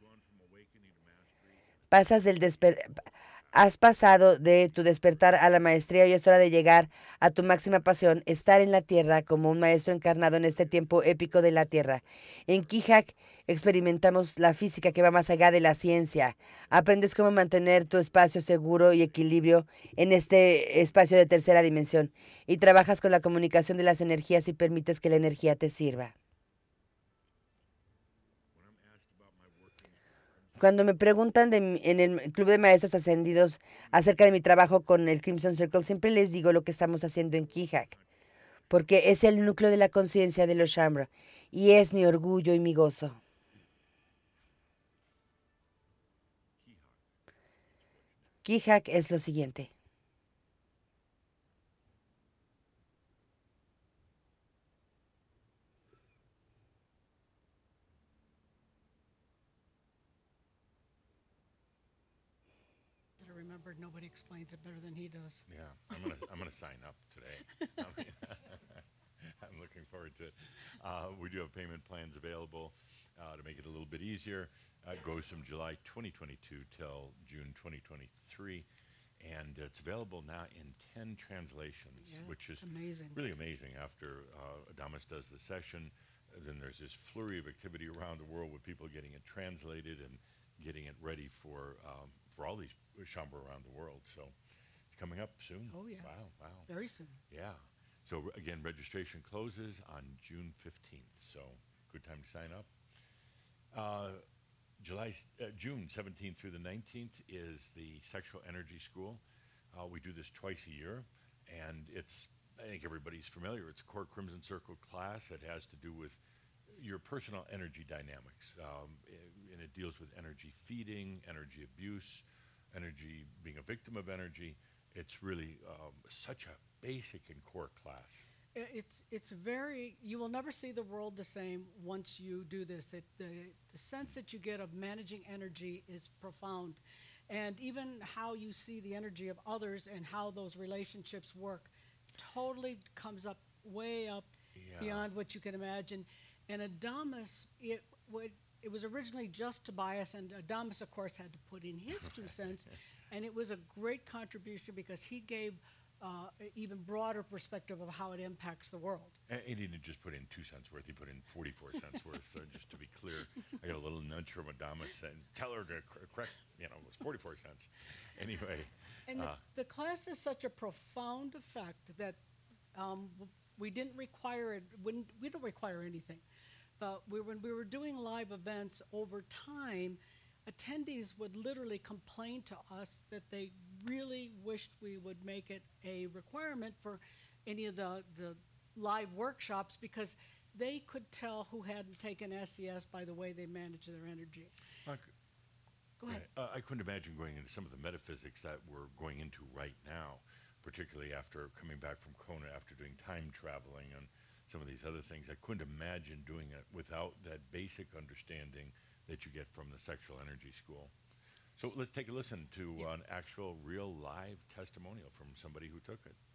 Speaker 3: Pasas del desper Has pasado de tu despertar a la maestría y es hora de llegar a tu máxima pasión, estar en la Tierra como un maestro encarnado en este tiempo épico de la Tierra. En Kihak experimentamos la física que va más allá de la ciencia. Aprendes cómo mantener tu espacio seguro y equilibrio en este espacio de tercera dimensión y trabajas con la comunicación de las energías y permites que la energía te sirva. Cuando me preguntan de mi- en el Club de Maestros Ascendidos acerca de mi trabajo con el Crimson Circle, siempre les digo lo que estamos haciendo en Kihak, porque es el núcleo de la conciencia de los Shambra y es mi orgullo y mi gozo. Kihak es lo siguiente.
Speaker 1: Gotta remember, nobody explains it better than he does.
Speaker 2: Yeah, I'm gonna I'm gonna sign up today. I mean, I'm looking forward to it. Uh, we do have payment plans available uh, to make it a little bit easier. Uh, it goes from July twenty twenty-two till June twenty twenty-three, and it's available now in ten translations,
Speaker 1: Yeah,
Speaker 2: which is
Speaker 1: it's amazing.
Speaker 2: really amazing. After uh, Adamus does the session, uh, then there's this flurry of activity around the world with people getting it translated and getting it ready for um, for all these Shambra around the world. So it's coming up soon.
Speaker 1: Oh, yeah.
Speaker 2: Wow, wow.
Speaker 1: Very soon.
Speaker 2: Yeah. So re- again, registration closes on June fifteenth. So good time to sign up. Uh, July, s- uh, June seventeenth through the nineteenth is the Sexual Energy School. Uh, we do this twice a year, and it's, I think everybody's familiar. It's a core Crimson Circle class that has to do with your personal energy dynamics, um, i- and it deals with energy feeding, energy abuse, energy being a victim of energy. It's really um, such a basic and core class.
Speaker 1: I- It's it's very. You will never see the world the same once you do this. It, the the sense that you get of managing energy is profound, and even how you see the energy of others and how those relationships work, totally comes up way up
Speaker 2: Yeah.
Speaker 1: beyond what you can imagine. And Adamus, it would. It was originally just Tobias, and Adamus, of course, had to put in his two cents, and it was a great contribution because he gave uh, an even broader perspective of how it impacts the world.
Speaker 2: And he didn't just put in two cents worth; he put in forty-four cents worth. So just to be clear, I got a little nudge from Adamus saying, "Tell her to cor- correct." You know, it was forty-four cents. Anyway,
Speaker 1: And the,
Speaker 2: uh,
Speaker 1: the class is such a profound effect that um, w- we didn't require it. Wouldn't, we don't require anything. But we, when we were doing live events over time, attendees would literally complain to us that they really wished we would make it a requirement for any of the, the live workshops because they could tell who hadn't taken S E S by the way they manage their energy.
Speaker 2: Mark,
Speaker 1: Go ahead.
Speaker 2: Uh, I couldn't imagine going into some of the metaphysics that we're going into right now, particularly after coming back from Kona, after doing time traveling and some of these other things. I couldn't imagine doing it without that basic understanding that you get from the sexual energy school. So let's take a listen to
Speaker 1: Yeah.
Speaker 2: an actual, real, live testimonial from somebody who took it.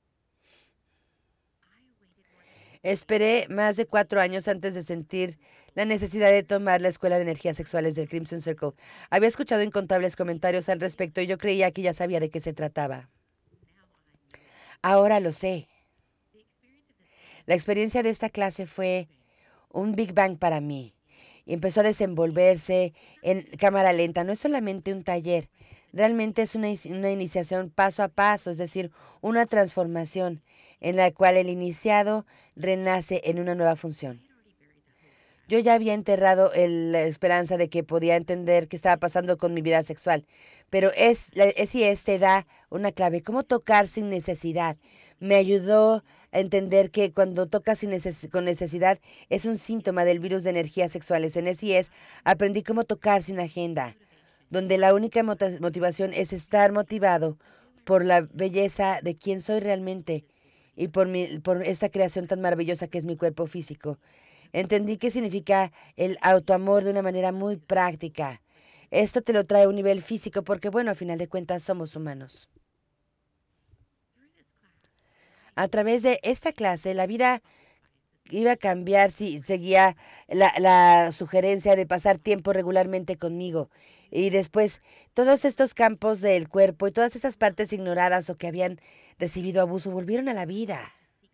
Speaker 3: Esperé más de cuatro años antes de sentir la necesidad de tomar la Escuela de Energías Sexuales del Crimson Circle. Había escuchado incontables comentarios al respecto y yo creía que ya sabía de qué se trataba. Ahora lo sé. La experiencia de esta clase fue un Big Bang para mí. Y empezó a desenvolverse en cámara lenta. No es solamente un taller, realmente es una, una iniciación paso a paso, es decir, una transformación en la cual el iniciado renace en una nueva función. Yo ya había enterrado el- la esperanza de que podía entender qué estaba pasando con mi vida sexual, pero es, la- es y este da una clave, cómo tocar sin necesidad. Me ayudó a entender que cuando tocas sin neces- con necesidad es un síntoma del virus de energías sexuales. En S I S aprendí cómo tocar sin agenda, donde la única mota- motivación es estar motivado por la belleza de quién soy realmente y por, mi, por esta creación tan maravillosa que es mi cuerpo físico. Entendí qué significa el autoamor de una manera muy práctica. Esto te lo trae a un nivel físico porque, bueno, a final de cuentas somos humanos. A través de esta clase, la vida iba a cambiar si seguía la, la sugerencia de pasar tiempo regularmente conmigo. Y después, todos estos campos del cuerpo y todas esas partes ignoradas o que habían recibido abuso volvieron a la vida.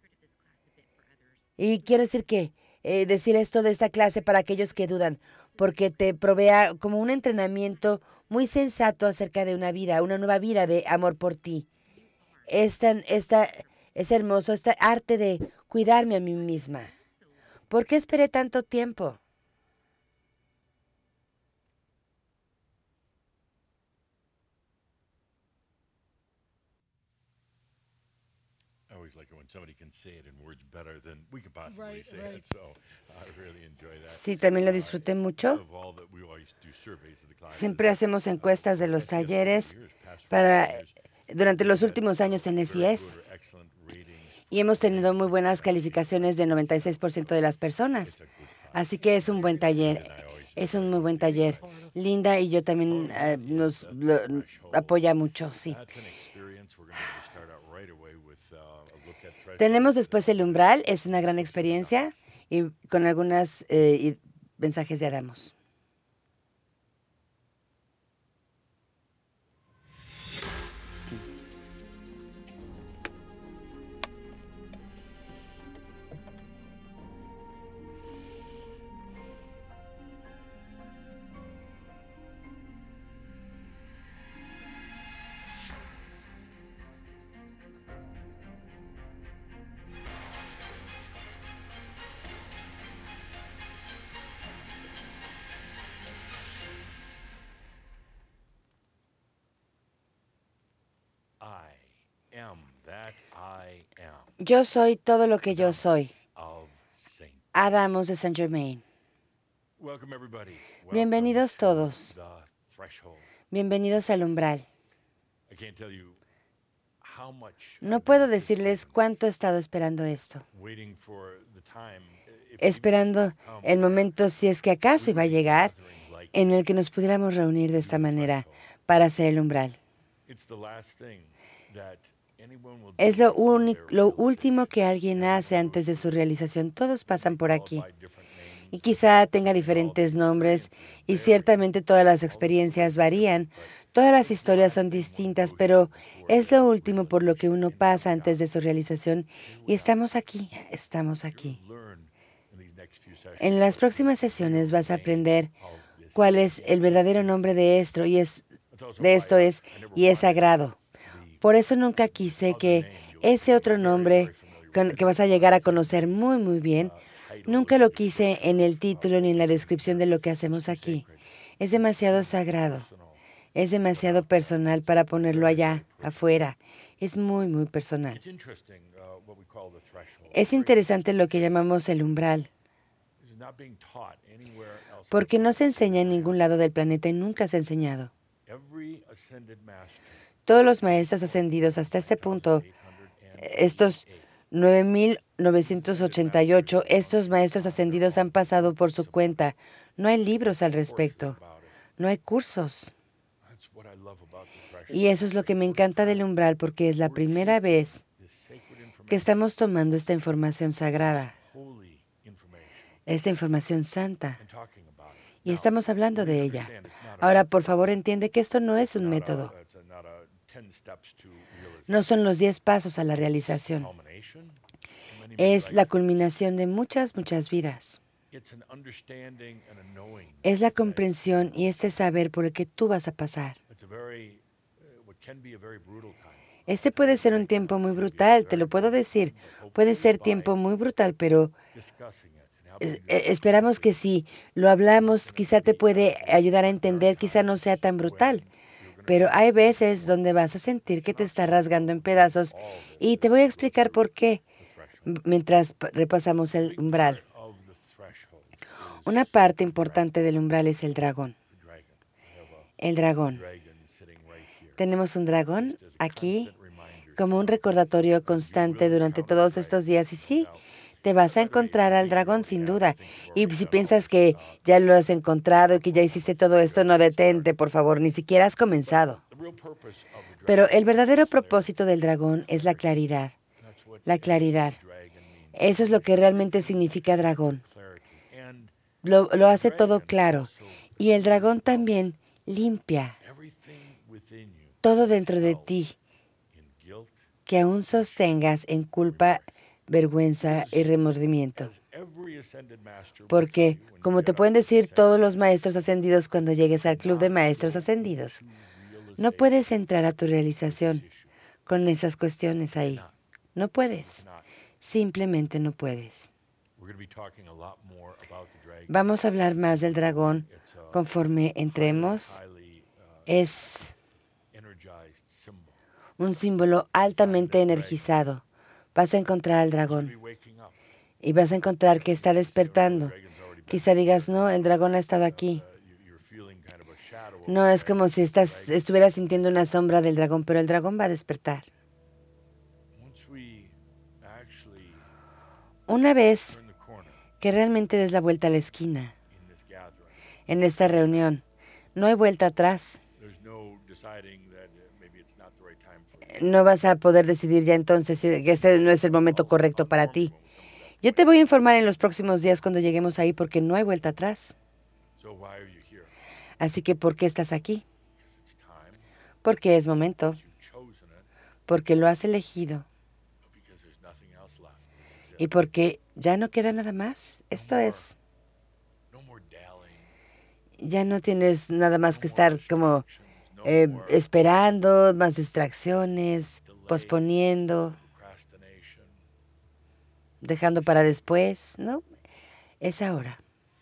Speaker 3: Y quiero decir que eh, decir esto de esta clase para aquellos que dudan, porque te provea como un entrenamiento muy sensato acerca de una vida, una nueva vida de amor por ti. Es tan, esta, es hermoso, este arte de cuidarme a mí misma. ¿Por qué esperé tanto tiempo?
Speaker 2: I always like it when somebody can say it in words better than we could possibly
Speaker 1: Right,
Speaker 2: say
Speaker 1: right.
Speaker 2: it. So I really enjoy that.
Speaker 3: Sí, también lo
Speaker 2: Uh,
Speaker 3: disfruté mucho.
Speaker 2: of all that we always do surveys of the classes.
Speaker 3: Siempre hacemos
Speaker 2: uh,
Speaker 3: encuestas de
Speaker 2: for
Speaker 3: los
Speaker 2: S E S
Speaker 3: talleres
Speaker 2: years, past four
Speaker 3: para
Speaker 2: years,
Speaker 3: durante
Speaker 2: we've
Speaker 3: los
Speaker 2: had,
Speaker 3: últimos
Speaker 2: uh,
Speaker 3: años en S I
Speaker 2: very
Speaker 3: S
Speaker 2: good or excellent ratings
Speaker 3: y hemos
Speaker 2: for
Speaker 3: tenido muy buenas
Speaker 2: ninety-six percent of people.
Speaker 3: calificaciones del noventa y seis por ciento de las personas.
Speaker 2: It's a good class.
Speaker 3: Así que es un buen
Speaker 2: Linda
Speaker 3: taller,
Speaker 2: and I always
Speaker 3: es
Speaker 2: try
Speaker 3: un
Speaker 2: to
Speaker 3: muy
Speaker 2: go
Speaker 3: buen
Speaker 2: to these,
Speaker 3: taller.
Speaker 2: but
Speaker 3: Linda y yo también
Speaker 2: However,
Speaker 3: eh,
Speaker 2: what is
Speaker 3: nos
Speaker 2: the
Speaker 3: lo-
Speaker 2: threshold?
Speaker 3: apoya mucho, sí.
Speaker 2: That's an experience. We're going to start out right away with uh, a look at threshold.
Speaker 3: Tenemos después el umbral, es una gran experiencia y con algunas eh, y mensajes ya damos.
Speaker 2: I am that I am.
Speaker 3: Yo soy todo lo que yo soy.
Speaker 2: Of Saint.
Speaker 3: Adamos de Saint Germain.
Speaker 2: Welcome everybody. Welcome
Speaker 3: Bienvenidos
Speaker 2: to
Speaker 3: todos.
Speaker 2: the threshold.
Speaker 3: Bienvenidos al umbral.
Speaker 2: I can't tell you how much
Speaker 3: No
Speaker 2: I've
Speaker 3: puedo
Speaker 2: been
Speaker 3: decirles
Speaker 2: anticipating
Speaker 3: cuánto he estado esperando esto.
Speaker 2: this, waiting for the time, if it even
Speaker 3: Esperando
Speaker 2: come,
Speaker 3: el momento, si es que acaso
Speaker 2: we
Speaker 3: iba a
Speaker 2: would be
Speaker 3: llegar,
Speaker 2: gathering like
Speaker 3: en el que nos pudiéramos reunir de esta manera para hacer el umbral.
Speaker 2: it's the last thing that anyone will
Speaker 3: Es
Speaker 2: do
Speaker 3: lo,
Speaker 2: before
Speaker 3: uni-
Speaker 2: their
Speaker 3: lo
Speaker 2: realization.
Speaker 3: último que alguien
Speaker 2: Everyone
Speaker 3: hace antes de
Speaker 2: goes
Speaker 3: su
Speaker 2: through.
Speaker 3: realización. Todos
Speaker 2: They
Speaker 3: pasan
Speaker 2: may
Speaker 3: por
Speaker 2: call it
Speaker 3: aquí.
Speaker 2: by different names,
Speaker 3: Y quizá tenga
Speaker 2: and all
Speaker 3: diferentes
Speaker 2: the
Speaker 3: nombres
Speaker 2: experiences
Speaker 3: y
Speaker 2: vary,
Speaker 3: ciertamente todas las
Speaker 2: all the stories
Speaker 3: experiencias
Speaker 2: are different,
Speaker 3: varían,
Speaker 2: but
Speaker 3: todas las
Speaker 2: it's the
Speaker 3: historias
Speaker 2: last
Speaker 3: son
Speaker 2: thing one
Speaker 3: distintas,
Speaker 2: goes
Speaker 3: pero
Speaker 2: through before
Speaker 3: es
Speaker 2: their
Speaker 3: lo último por lo que
Speaker 2: realization.
Speaker 3: uno
Speaker 2: And here
Speaker 3: pasa
Speaker 2: we
Speaker 3: antes de
Speaker 2: are.
Speaker 3: su realización.
Speaker 2: Here
Speaker 3: Y
Speaker 2: we are.
Speaker 3: estamos aquí, estamos aquí.
Speaker 2: You'll learn in these next few sessions
Speaker 3: En las
Speaker 2: what
Speaker 3: próximas
Speaker 2: the
Speaker 3: sesiones
Speaker 2: real
Speaker 3: vas a
Speaker 2: name
Speaker 3: aprender
Speaker 2: of this
Speaker 3: cuál
Speaker 2: is.
Speaker 3: es el verdadero nombre de esto y es
Speaker 2: That's also
Speaker 3: de
Speaker 2: why
Speaker 3: esto
Speaker 2: I,
Speaker 3: es
Speaker 2: I never
Speaker 3: y es
Speaker 2: wanted
Speaker 3: sagrado.
Speaker 2: the
Speaker 3: Por eso nunca quise
Speaker 2: other
Speaker 3: que
Speaker 2: name you'll
Speaker 3: ese
Speaker 2: be
Speaker 3: otro
Speaker 2: very,
Speaker 3: nombre
Speaker 2: very familiar
Speaker 3: con-
Speaker 2: with
Speaker 3: que vas a llegar a
Speaker 2: in the
Speaker 3: conocer muy muy bien,
Speaker 2: uh, title
Speaker 3: nunca
Speaker 2: or
Speaker 3: lo
Speaker 2: the
Speaker 3: quise
Speaker 2: description
Speaker 3: en
Speaker 2: of,
Speaker 3: el
Speaker 2: of
Speaker 3: título ni en
Speaker 2: what
Speaker 3: la
Speaker 2: we're doing
Speaker 3: descripción
Speaker 2: here.
Speaker 3: de lo que
Speaker 2: It's
Speaker 3: hacemos
Speaker 2: too
Speaker 3: aquí.
Speaker 2: sacred.
Speaker 3: Es
Speaker 2: It's
Speaker 3: demasiado
Speaker 2: too
Speaker 3: sagrado,
Speaker 2: personal.
Speaker 3: es
Speaker 2: Put
Speaker 3: demasiado
Speaker 2: out there.
Speaker 3: personal
Speaker 2: It's
Speaker 3: para ponerlo
Speaker 2: very, very
Speaker 3: allá,
Speaker 2: personal.
Speaker 3: afuera. Es muy muy personal.
Speaker 2: It's interesting uh, what we call the threshold.
Speaker 3: Es
Speaker 2: Very
Speaker 3: interesante
Speaker 2: interesting
Speaker 3: lo que
Speaker 2: because
Speaker 3: llamamos el umbral,
Speaker 2: this is not being taught anywhere else on the
Speaker 3: porque no
Speaker 2: planet.
Speaker 3: se enseña en
Speaker 2: Never
Speaker 3: ningún
Speaker 2: has.
Speaker 3: lado del planeta y nunca se ha enseñado.
Speaker 2: Every ascended master,
Speaker 3: Todos los maestros ascendidos hasta este punto, estos nueve mil novecientos ochenta y ocho, estos maestros ascendidos han pasado por su cuenta. No hay libros al respecto, no hay cursos.
Speaker 2: That's what I love about the threshold.
Speaker 3: Y eso es lo que me encanta del umbral porque es la
Speaker 2: We're
Speaker 3: primera
Speaker 2: keeping
Speaker 3: vez
Speaker 2: this sacred
Speaker 3: que
Speaker 2: information,
Speaker 3: estamos tomando esta información sagrada.
Speaker 2: holy information,
Speaker 3: esta información santa
Speaker 2: and talking about it.
Speaker 3: y
Speaker 2: Now,
Speaker 3: estamos hablando de
Speaker 2: please
Speaker 3: ella.
Speaker 2: understand, it's not a
Speaker 3: Ahora,
Speaker 2: method.
Speaker 3: por favor, entiende que esto no es un
Speaker 2: Not a-
Speaker 3: método.
Speaker 2: it's a- not a ten steps to realization.
Speaker 3: No son los diez pasos a la
Speaker 2: It's
Speaker 3: realización.
Speaker 2: culmination to many, many
Speaker 3: Es la
Speaker 2: lifetimes.
Speaker 3: culminación de muchas, muchas vidas.
Speaker 2: It's an understanding and a knowing
Speaker 3: Es la
Speaker 2: that
Speaker 3: comprensión y este saber por el que tú vas a pasar.
Speaker 2: it's a very, uh, what can be a very brutal time.
Speaker 3: Este puede ser un tiempo muy brutal, te lo puedo decir. Puede ser tiempo muy brutal, pero
Speaker 2: Discussing it and
Speaker 3: es-
Speaker 2: helping you
Speaker 3: e- esperamos que si lo hablamos, quizá te puede ayudar a entender, quizá no sea tan brutal. Pero hay veces donde vas a sentir que te está rasgando en pedazos y te voy a explicar por qué m- mientras p- repasamos el umbral.
Speaker 2: of the threshold is
Speaker 3: Una parte importante del umbral es el dragón.
Speaker 2: the dragon. I have a
Speaker 3: El dragón.
Speaker 2: dragon sitting right here.
Speaker 3: Tenemos un dragón
Speaker 2: Just as a
Speaker 3: aquí
Speaker 2: constant reminder
Speaker 3: como un recordatorio constante durante todos estos días. Y sí, te vas a encontrar al dragón sin duda. Y si piensas que ya lo has encontrado y que ya hiciste todo esto, no detente, por favor, ni siquiera has comenzado.
Speaker 2: The real purpose of the dragon,
Speaker 3: Pero el verdadero propósito del dragón es la claridad.
Speaker 2: that's what
Speaker 3: La claridad.
Speaker 2: dragon means,
Speaker 3: Eso es lo que realmente significa dragón.
Speaker 2: clarity. And
Speaker 3: Lo, lo hace todo claro. Y el dragón también limpia
Speaker 2: everything within you
Speaker 3: todo dentro de ti
Speaker 2: in guilt,
Speaker 3: que aún sostengas en culpa, vergüenza y remordimiento.
Speaker 2: as every ascended master will
Speaker 3: Porque,
Speaker 2: tell you when you
Speaker 3: como
Speaker 2: get
Speaker 3: te
Speaker 2: up
Speaker 3: pueden
Speaker 2: to
Speaker 3: decir
Speaker 2: ascend,
Speaker 3: todos los maestros ascendidos cuando llegues al club de
Speaker 2: not
Speaker 3: maestros
Speaker 2: go
Speaker 3: ascendidos,
Speaker 2: to
Speaker 3: no
Speaker 2: realization
Speaker 3: puedes entrar a tu
Speaker 2: with
Speaker 3: realización
Speaker 2: these issues.
Speaker 3: con esas cuestiones ahí.
Speaker 2: Not.
Speaker 3: No puedes.
Speaker 2: Not.
Speaker 3: Simplemente no puedes.
Speaker 2: We're going to be talking a lot more about the dragon.
Speaker 3: Vamos a hablar más del dragón
Speaker 2: It's a
Speaker 3: conforme entremos.
Speaker 2: highly uh,
Speaker 3: Es
Speaker 2: energized symbol.
Speaker 3: un símbolo altamente energizado. Vas a encontrar al
Speaker 2: Be
Speaker 3: dragón
Speaker 2: waking up.
Speaker 3: y vas a encontrar que está despertando.
Speaker 2: Dragon's already been
Speaker 3: Quizá digas, no, el dragón ha estado aquí.
Speaker 2: uh, you- you're feeling kind of a shadow of
Speaker 3: No
Speaker 2: the
Speaker 3: es
Speaker 2: dragon.
Speaker 3: como si estás, estuvieras sintiendo una sombra del dragón, pero el dragón va a despertar.
Speaker 2: Once we actually
Speaker 3: Una vez
Speaker 2: turn the corner
Speaker 3: que realmente des la vuelta a la esquina
Speaker 2: in this gathering,
Speaker 3: en esta reunión, no hay vuelta atrás.
Speaker 2: there's no deciding that uh, maybe it's not the right time for you.
Speaker 3: No vas a poder decidir ya entonces si- que este no es el momento correcto para ti. Yo te voy a informar en los próximos días cuando lleguemos ahí porque no hay vuelta atrás.
Speaker 2: So why are you here?
Speaker 3: Así que, ¿por qué estás aquí?
Speaker 2: Because it's time.
Speaker 3: Porque es momento,
Speaker 2: You've chosen it.
Speaker 3: porque lo has elegido
Speaker 2: But because there's nothing else left. This is
Speaker 3: y
Speaker 2: it.
Speaker 3: porque ya no queda nada más. Esto es,
Speaker 2: No more dallying.
Speaker 3: ya no tienes nada más
Speaker 2: No
Speaker 3: que
Speaker 2: more
Speaker 3: estar como
Speaker 2: distractions, no
Speaker 3: eh,
Speaker 2: more
Speaker 3: esperando, más distracciones,
Speaker 2: delays,
Speaker 3: posponiendo,
Speaker 2: procrastination.
Speaker 3: dejando para después. No, es ahora.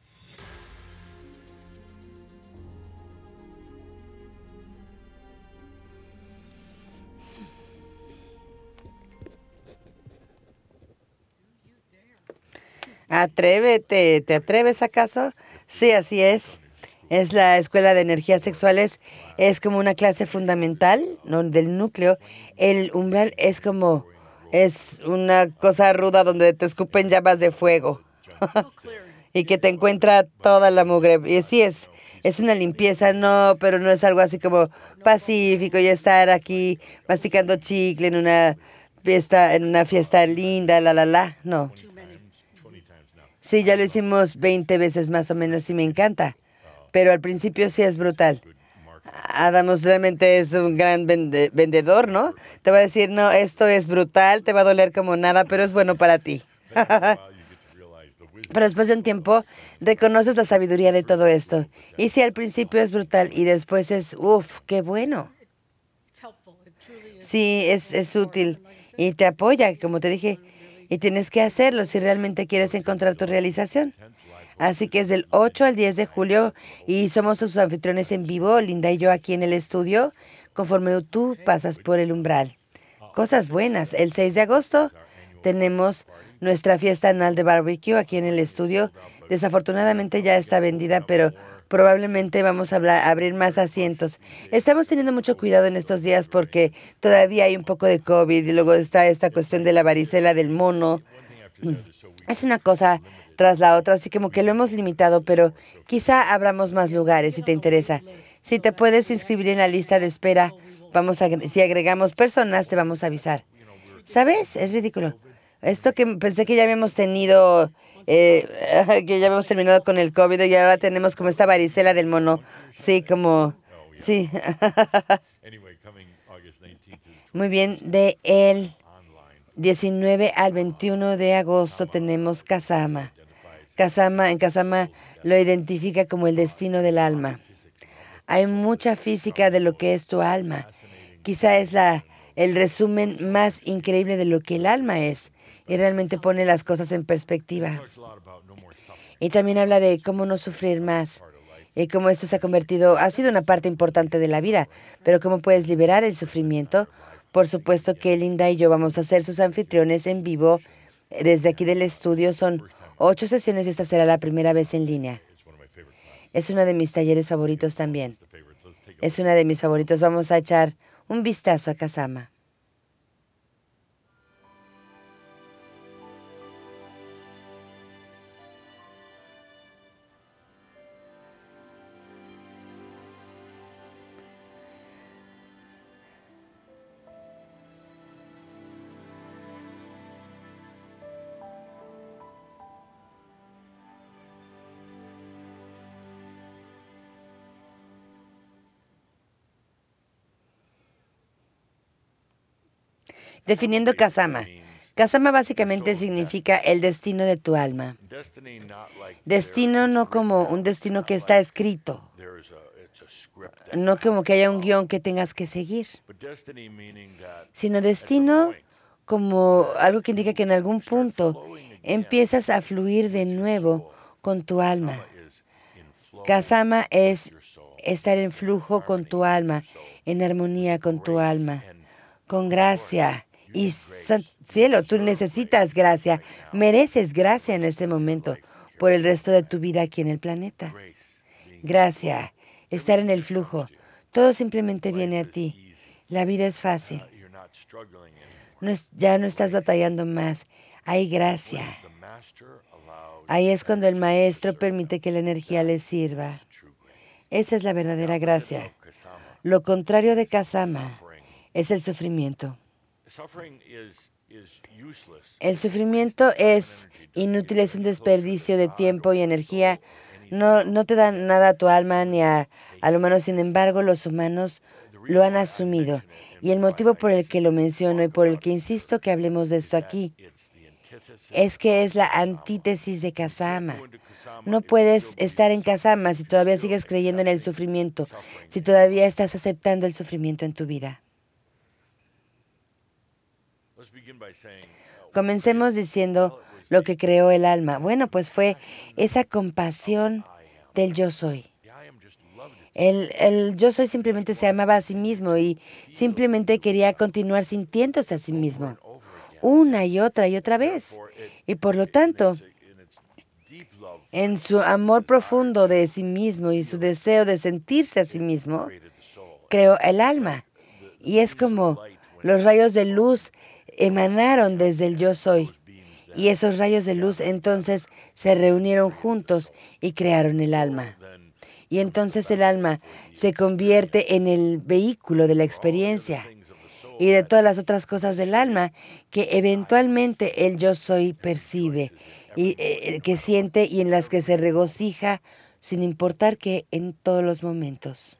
Speaker 3: Atrévete, ¿te atreves acaso? Sí, así es. Es la escuela de energías sexuales, es como una clase fundamental, ¿no?, del núcleo. El umbral es como, es una cosa ruda donde te escupen llamas de fuego
Speaker 1: No clearing.
Speaker 3: y que te encuentra toda la mugre. Y sí es, es una limpieza, no, pero no es algo así como pacífico y estar aquí masticando chicle en una fiesta, en una fiesta linda, la, la, la. No.
Speaker 1: Too many.
Speaker 2: twenty times now.
Speaker 3: Sí, ya lo hicimos veinte veces más o menos y me encanta. Pero al principio sí es brutal.
Speaker 2: Good market.
Speaker 3: Adams realmente es un gran vende- vendedor, ¿no? Te va a decir, no, esto es brutal, te va a doler como nada, pero es bueno para ti.
Speaker 2: But after a while, you get to realize the wisdom.
Speaker 3: Pero después de un tiempo, reconoces la sabiduría de todo esto. Y sí, al principio es brutal y después es, uff, qué bueno.
Speaker 1: It's helpful. It truly is.
Speaker 3: Sí, es, es útil y te apoya, como te dije. Y tienes que hacerlo si realmente quieres encontrar tu realización. Así que es del ocho al diez de julio y somos sus anfitriones en vivo, Linda y yo aquí en el estudio, conforme tú pasas por el umbral. Cosas buenas. El seis de agosto tenemos nuestra fiesta anual de barbecue aquí en el estudio. Desafortunadamente ya está vendida, pero probablemente vamos a habla- abrir más asientos. Estamos teniendo mucho cuidado en estos días porque todavía hay un poco de COVID y luego está esta cuestión de la varicela del mono. Es una cosa tras la otra, así como que lo hemos limitado, pero quizá abramos más lugares si te interesa. Si te puedes inscribir en la lista de espera, vamos a, agre- si agregamos personas, te vamos a avisar. ¿Sabes? Es ridículo. Esto que pensé que ya habíamos tenido, eh, que ya habíamos terminado con el COVID y ahora tenemos como esta varicela del mono. Sí, como,
Speaker 2: Oh, yeah.
Speaker 3: sí.
Speaker 2: Anyway, coming August nineteenth through the
Speaker 3: Muy bien,
Speaker 2: twenty-first,
Speaker 3: de el
Speaker 2: online,
Speaker 3: diecinueve al veintiuno de agosto tenemos Kasama.
Speaker 2: identifies
Speaker 3: Kasama, en Kasama lo identifica como el destino del alma.
Speaker 2: physics and all, but
Speaker 3: Hay
Speaker 2: the soul
Speaker 3: mucha
Speaker 2: is
Speaker 3: física de lo que es tu alma. Quizá es la, el resumen más increíble de lo que el alma es y realmente pone las cosas en perspectiva.
Speaker 2: talks a lot about no more suffering.
Speaker 3: Y también habla de cómo no sufrir más
Speaker 2: Part of life.
Speaker 3: y cómo esto se ha convertido, ha sido una parte importante de la vida, pero cómo puedes liberar el sufrimiento. Por supuesto que Linda y yo vamos a ser sus anfitriones en vivo eh, desde aquí del estudio. Son ocho sesiones y esta será la primera vez en línea.
Speaker 2: It's one of my favorite classes.
Speaker 3: Es uno de mis talleres favoritos también.
Speaker 2: It's the favorites. Let's take a
Speaker 3: Es una de mis favoritos. Vamos a echar un vistazo a Kasama. Definiendo Kasama. Kasama básicamente significa el destino de tu alma.
Speaker 2: destiny not like
Speaker 3: Destino no como un destino que está escrito,
Speaker 2: there's a it's a script that,
Speaker 3: no como que haya un guión que tengas que seguir,
Speaker 2: but destiny meaning that
Speaker 3: sino destino como algo que indica que en algún punto empiezas a fluir de nuevo con tu alma.
Speaker 2: is in flow
Speaker 3: Kasama es
Speaker 2: your soul,
Speaker 3: estar en flujo con tu alma, en armonía con tu alma,
Speaker 2: and
Speaker 3: con gracia. Y san- cielo, tú necesitas gracia, mereces gracia en este momento por el resto de tu vida aquí en el planeta.
Speaker 2: grace being
Speaker 3: Gracia, estar en el flujo. Todo simplemente viene a ti.
Speaker 2: easy.
Speaker 3: La vida es fácil.
Speaker 2: You're not struggling anymore.
Speaker 3: No es- ya no estás batallando más. Hay gracia.
Speaker 2: The master allows
Speaker 3: Ahí es cuando el maestro permite que la energía le sirva.
Speaker 2: true grace.
Speaker 3: Esa es la verdadera gracia.
Speaker 2: Kasama,
Speaker 3: Lo contrario de Kasama
Speaker 2: suffering.
Speaker 3: es el sufrimiento.
Speaker 2: Suffering is is useless.
Speaker 3: El sufrimiento es inútil, es un desperdicio de tiempo y energía. No, no te da nada a tu alma ni a, al humano. Sin embargo, los humanos lo han asumido. Y el motivo por el que lo menciono y por el que insisto que hablemos de esto aquí
Speaker 2: It's the antithesis.
Speaker 3: es que es la antítesis de Kasama. No puedes estar en Kasama si todavía sigues creyendo en el sufrimiento, si todavía estás aceptando el sufrimiento en tu vida.
Speaker 2: Let's begin by saying, uh,
Speaker 3: Comencemos diciendo lo que creó el alma. Bueno, pues fue esa compasión del yo soy.
Speaker 2: the I am just loved it.
Speaker 3: El, el yo soy simplemente se amaba a sí mismo y simplemente quería continuar sintiéndose a sí mismo una y otra y otra vez. Y por lo tanto,
Speaker 2: In its deep love
Speaker 3: en su amor profundo de sí mismo y su deseo de sentirse a sí mismo,
Speaker 2: created the soul.
Speaker 3: creó el alma. Y es como los rayos de luz emanaron desde el yo soy. Y esos rayos de luz entonces se reunieron juntos y crearon el alma.
Speaker 2: Then
Speaker 3: Y entonces el alma se convierte en el vehículo de la experiencia
Speaker 2: things of the soul
Speaker 3: y de todas las otras cosas del alma que eventualmente el yo soy percibe y eh, que siente y en las que se regocija sin importar que en todos los momentos.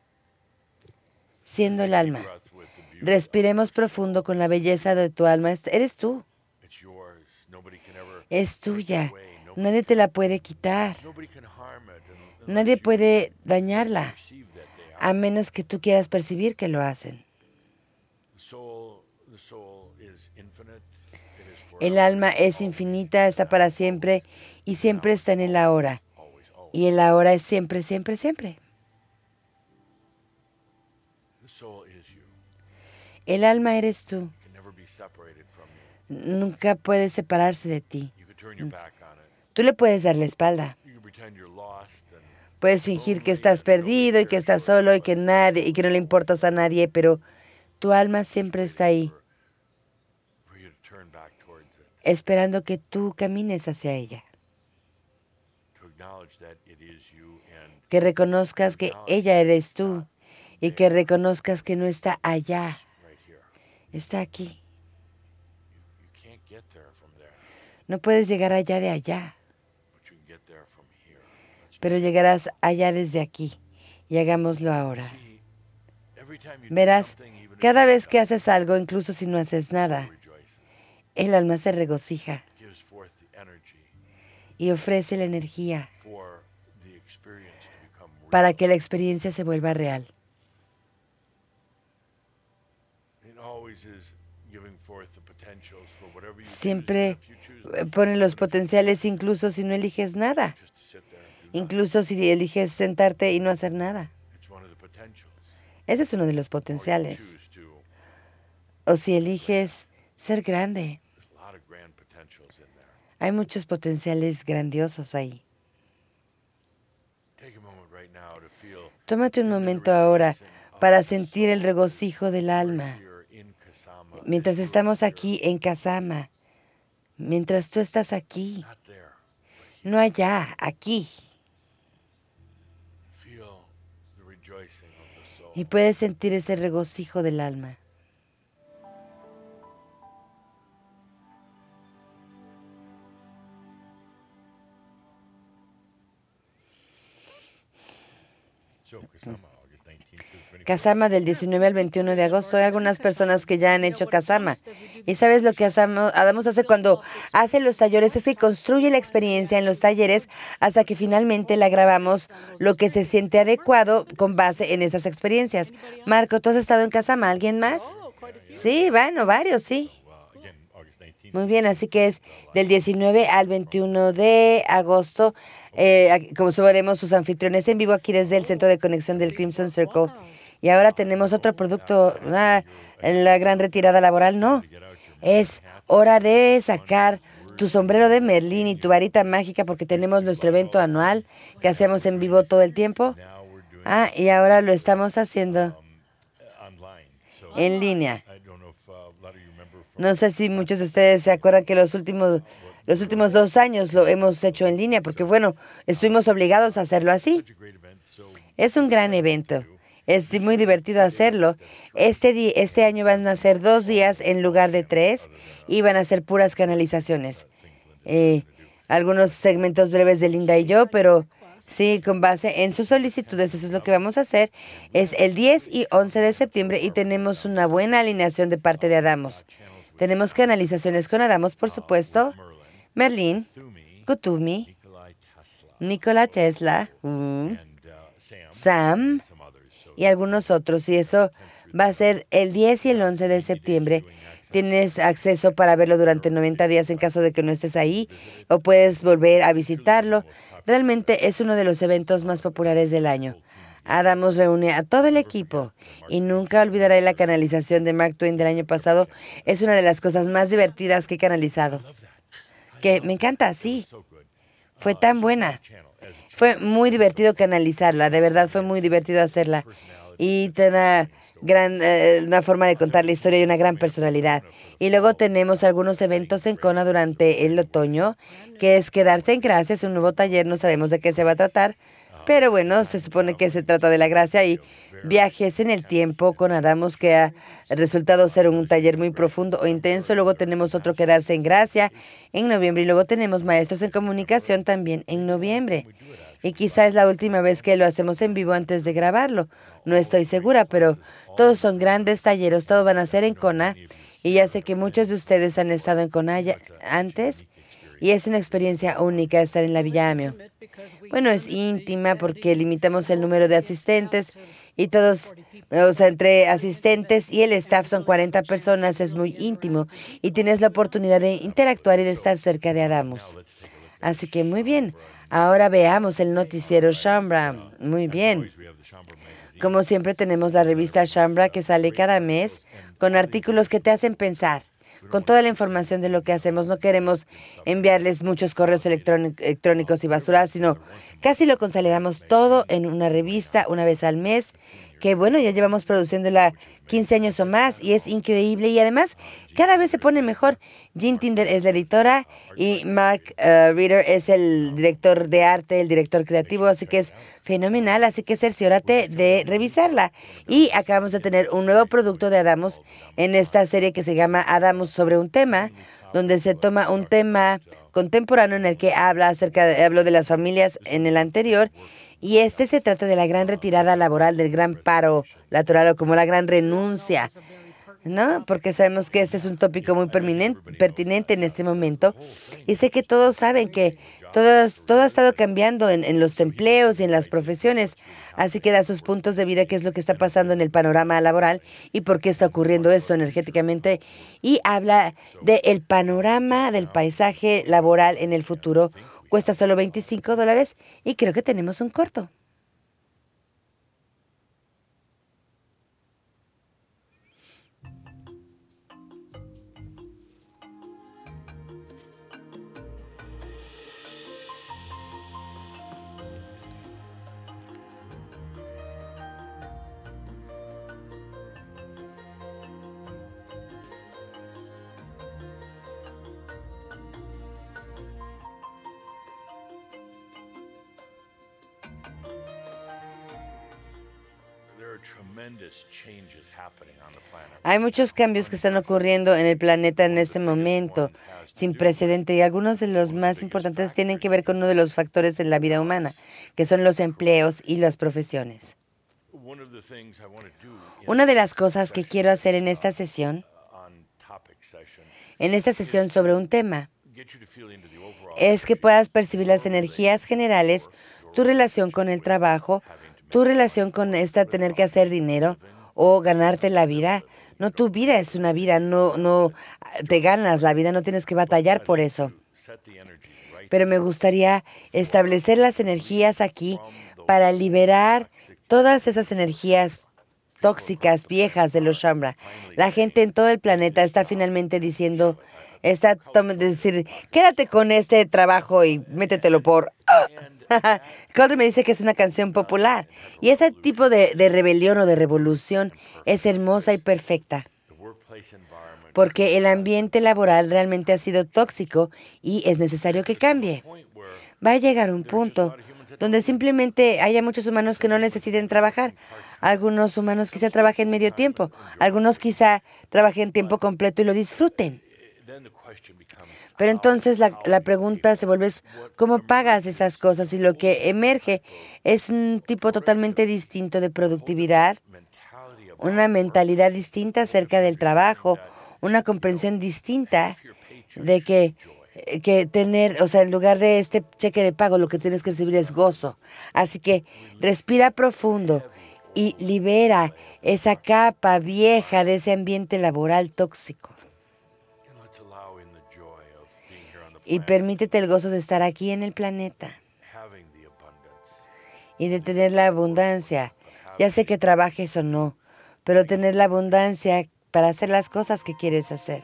Speaker 3: Siendo el alma,
Speaker 2: breath with the beauty.
Speaker 3: respiremos profundo con la belleza de tu alma. Es- Eres tú,
Speaker 2: It's yours. Nobody can ever
Speaker 3: es tuya.
Speaker 2: away. Nobody,
Speaker 3: Nadie te la puede quitar.
Speaker 2: nobody can harm it. And,
Speaker 3: Nadie puede dañarla,
Speaker 2: perceive that they are.
Speaker 3: a menos que tú quieras percibir que lo hacen.
Speaker 2: The soul, the soul is infinite. It is forever.
Speaker 3: El alma es infinita, está para siempre y siempre está en el ahora.
Speaker 2: Always, always.
Speaker 3: Y el ahora es siempre, siempre, siempre.
Speaker 2: The soul is you.
Speaker 3: El alma eres tú.
Speaker 2: It can never be separated from you.
Speaker 3: Nunca puede separarse de ti.
Speaker 2: You can turn your back on it.
Speaker 3: Tú le puedes dar la espalda.
Speaker 2: You can pretend you're lost and
Speaker 3: Puedes fingir que estás perdido y que estás solo y que nadie y que no le importas a nadie, pero tu alma siempre está ahí,
Speaker 2: for you to turn back towards it,
Speaker 3: esperando que tú camines hacia ella,
Speaker 2: to acknowledge that it is you and
Speaker 3: que reconozcas que ella eres tú y que reconozcas que no está allá,
Speaker 2: right here.
Speaker 3: está aquí.
Speaker 2: You can't get there
Speaker 3: No puedes llegar allá de allá,
Speaker 2: but you can get there from here. Let's
Speaker 3: pero llegarás allá desde aquí. Y hagámoslo ahora.
Speaker 2: see. Every time you do
Speaker 3: Verás,
Speaker 2: something, even if
Speaker 3: cada
Speaker 2: you
Speaker 3: vez que
Speaker 2: don't,
Speaker 3: haces algo, incluso si no haces nada,
Speaker 2: rejoices,
Speaker 3: el alma se regocija
Speaker 2: gives forth the energy
Speaker 3: y ofrece la energía
Speaker 2: for the experience to become real.
Speaker 3: para que la experiencia se vuelva real.
Speaker 2: It always is giving forth the potentials for whatever you choose,
Speaker 3: Siempre
Speaker 2: and if you choose
Speaker 3: eh,
Speaker 2: not
Speaker 3: pone
Speaker 2: to,
Speaker 3: los
Speaker 2: what if you
Speaker 3: potenciales incluso si no eliges nada.
Speaker 2: just to sit there and do nothing?
Speaker 3: Incluso si eliges sentarte y no hacer nada.
Speaker 2: It's one of the potentials.
Speaker 3: Ese es uno de los
Speaker 2: Or you
Speaker 3: potenciales.
Speaker 2: choose to.
Speaker 3: O si eliges ser grande.
Speaker 2: There's a lot of grand potentials in there.
Speaker 3: Hay muchos potenciales grandiosos ahí.
Speaker 2: Take a moment right now to feel
Speaker 3: Tómate un
Speaker 2: into the
Speaker 3: momento ahora
Speaker 2: rejoicing of
Speaker 3: para
Speaker 2: the
Speaker 3: sentir el
Speaker 2: soul
Speaker 3: regocijo del
Speaker 2: right
Speaker 3: alma.
Speaker 2: here in Kasama,
Speaker 3: Mientras
Speaker 2: as you're
Speaker 3: estamos
Speaker 2: here,
Speaker 3: aquí en Kasama, mientras tú estás aquí,
Speaker 2: not there, but here.
Speaker 3: no allá, aquí.
Speaker 2: Feel the rejoicing of the soul.
Speaker 3: Y puedes sentir ese regocijo del alma.
Speaker 2: So, Kasama, August nineteenth to the twenty-fourth.
Speaker 3: Kasama del diecinueve al veintiuno de agosto. Hay algunas personas que ya han hecho Kasama. ¿Y sabes lo que Asamo- Adamos hace cuando hace los talleres? Es que construye la experiencia en los talleres hasta que finalmente la grabamos lo que se siente adecuado con base en esas experiencias. Marco, ¿tú has estado en Kasama? ¿Alguien más?
Speaker 1: Oh, quite a few.
Speaker 3: Sí, bueno, varios, sí.
Speaker 2: Well, again, August nineteenth.
Speaker 3: Muy bien, así que es del diecinueve al veintiuno de agosto. Eh, aquí- como veremos sus anfitriones en vivo aquí desde el Centro de Conexión del Crimson Circle. Y ahora tenemos otro producto, ah, la gran retirada laboral. No, es hora de sacar tu sombrero de Merlín y tu varita mágica porque tenemos nuestro evento anual que hacemos en vivo todo el tiempo.
Speaker 2: Now we're doing
Speaker 3: Ah, y ahora lo estamos haciendo
Speaker 2: um, uh, online. So
Speaker 3: en línea.
Speaker 2: I don't know if uh, a lot of you remember from
Speaker 3: No sé si muchos de ustedes se acuerdan que los últimos, los últimos dos años lo hemos hecho en línea, porque bueno, estuvimos obligados a hacerlo así.
Speaker 2: such a great event. So
Speaker 3: Es un gran evento. Es muy divertido hacerlo. Este, di- este año van a ser dos días en lugar de tres y van a ser puras canalizaciones. Eh, algunos segmentos breves de Linda y yo, pero sí, con base en sus solicitudes, eso es lo que vamos a hacer. Es el diez y once de septiembre y tenemos una buena alineación de parte de Adamos. Tenemos canalizaciones con Adamos, por supuesto,
Speaker 2: Merlin,
Speaker 3: Merlin,
Speaker 2: Thumi,
Speaker 3: Kutumi,
Speaker 2: Nikolai Tesla,
Speaker 3: Nikola Tesla, mm,
Speaker 2: and uh, Sam,
Speaker 3: Sam
Speaker 2: and some others. So
Speaker 3: y algunos otros. Y eso va a ser el diez y el once de septiembre. Tienes acceso para verlo durante noventa días en caso de que no estés ahí o puedes volver a visitarlo. Realmente es uno de los eventos más populares del año. Adamos reúne a todo el equipo y nunca olvidaré la canalización de Mark Twain del año pasado. Es una de las cosas más divertidas que he canalizado. Que me encanta, sí.
Speaker 2: so good.
Speaker 3: Fue tan buena. Fue muy divertido canalizarla, de verdad fue muy divertido hacerla. Y te da gran, eh, una forma de contar la historia y una gran personalidad. Y luego tenemos algunos eventos en Kona durante el otoño, que es quedarte en gracia, es un nuevo taller, no sabemos de qué se va a tratar, pero bueno, se supone que se trata de la gracia y viajes en el tiempo con Adamos, que ha resultado ser un taller muy profundo o intenso. Luego tenemos otro quedarse en gracia en noviembre y luego tenemos maestros en comunicación también en noviembre. Y quizá es la última vez que lo hacemos en vivo antes de grabarlo. No estoy segura, pero todos son grandes talleres, todos van a ser en Kona. Y ya sé que muchos de ustedes han estado en Kona ya- antes y es una experiencia única estar en la Villa Amio. Bueno, es íntima porque limitamos el número de asistentes y todos, o sea, entre asistentes y el staff son cuarenta personas, es muy íntimo y tienes la oportunidad de interactuar y de estar cerca de Adamos. Así que muy bien, ahora veamos el noticiero Shambra. Muy bien. Como siempre tenemos la revista Shambra que sale cada mes con artículos que te hacen pensar. Con toda la información de lo que hacemos, no queremos enviarles muchos correos electróni- electrónicos y basura, sino casi lo consolidamos todo en una revista una vez al mes, que bueno, ya llevamos produciéndola quince años o más y es increíble y además cada vez se pone mejor. Jean Tinder es la editora y Mark eh, Reeder es el director de arte, el director creativo, así que es fenomenal, así que cerciórate de revisarla. Y acabamos de tener un nuevo producto de Adamos en esta serie que se llama Adamos sobre un tema, donde se toma un tema contemporáneo en el que habla acerca de, habló de las familias en el anterior, y este se trata de la gran retirada laboral, del gran paro laboral o como la gran renuncia, ¿no? Porque sabemos que este es un tópico muy pertinente en este momento, y sé que todos saben que todo, todo ha estado cambiando en, en los empleos y en las profesiones, así que da sus puntos de vida, qué es lo que está pasando en el panorama laboral y por qué está ocurriendo esto energéticamente, y habla del panorama del paisaje laboral en el futuro. Cuesta solo veinticinco dólares y creo que tenemos un corto. Hay muchos cambios que están ocurriendo en el planeta en este momento, sin precedente, y algunos de los más importantes tienen que ver con uno de los factores en la vida humana, que son los empleos y las profesiones. Una de las cosas que quiero hacer en esta sesión, en esta sesión sobre un tema, es que puedas percibir las energías generales, tu relación con el trabajo, tu relación con esta tener que hacer dinero o ganarte la vida. No, tu vida es una vida, no, no te ganas la vida, no tienes que batallar por eso. Pero me gustaría establecer las energías aquí para liberar todas esas energías tóxicas, viejas de los Shaumbra. La gente en todo el planeta está finalmente diciendo, está decir, quédate con este trabajo y métetelo por... Calder me dice que es una canción popular, y ese tipo de, de rebelión o de revolución es hermosa y perfecta, porque el ambiente laboral realmente ha sido tóxico y es necesario que cambie. Va a llegar un punto donde simplemente haya muchos humanos que no necesiten trabajar. Algunos humanos quizá trabajen medio tiempo, algunos quizá trabajen tiempo completo y lo disfruten. Pero entonces la, la pregunta se vuelve, ¿cómo pagas esas cosas? Y lo que emerge es un tipo totalmente distinto de productividad, una mentalidad distinta acerca del trabajo, una comprensión distinta de que, que tener, o sea, en lugar de este cheque de pago, lo que tienes que recibir es gozo. Así que respira profundo y libera esa capa vieja de ese ambiente laboral tóxico. Y permítete el gozo de estar aquí en el planeta y de tener la abundancia. Ya sé que trabajes o no, pero tener la abundancia para hacer las cosas que quieres hacer.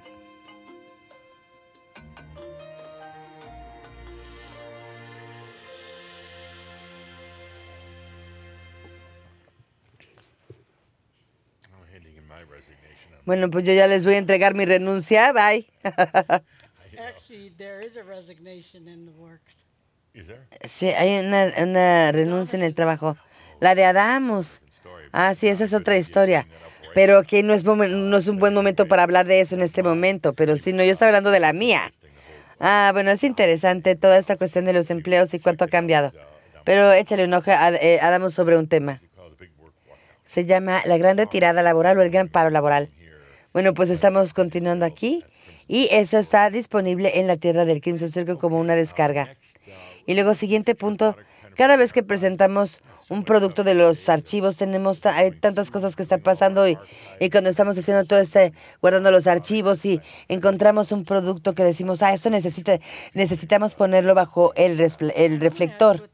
Speaker 3: Bueno, pues yo ya les voy a entregar mi renuncia. Bye.
Speaker 1: Actually, there is a resignation in the works.
Speaker 3: Sí, hay una, una renuncia en el trabajo. La de Adamus. Ah, sí, esa es otra historia. Pero que no es, no es un buen momento para hablar de eso en este momento. Pero sí, no, yo estoy hablando de la mía. Ah, bueno, es interesante toda esta cuestión de los empleos y cuánto ha cambiado. Pero échale un ojo a Adamus sobre un tema. Se llama la gran retirada laboral o el gran paro laboral. Bueno, pues estamos continuando aquí. Y eso está disponible en la tierra del Crimson Circle como una descarga. Y luego, siguiente punto, cada vez que presentamos un producto de los archivos, tenemos hay tantas cosas que están pasando y, y cuando estamos haciendo todo este, guardando los archivos y encontramos un producto que decimos, ah, esto necesita, necesitamos ponerlo bajo el, el reflector.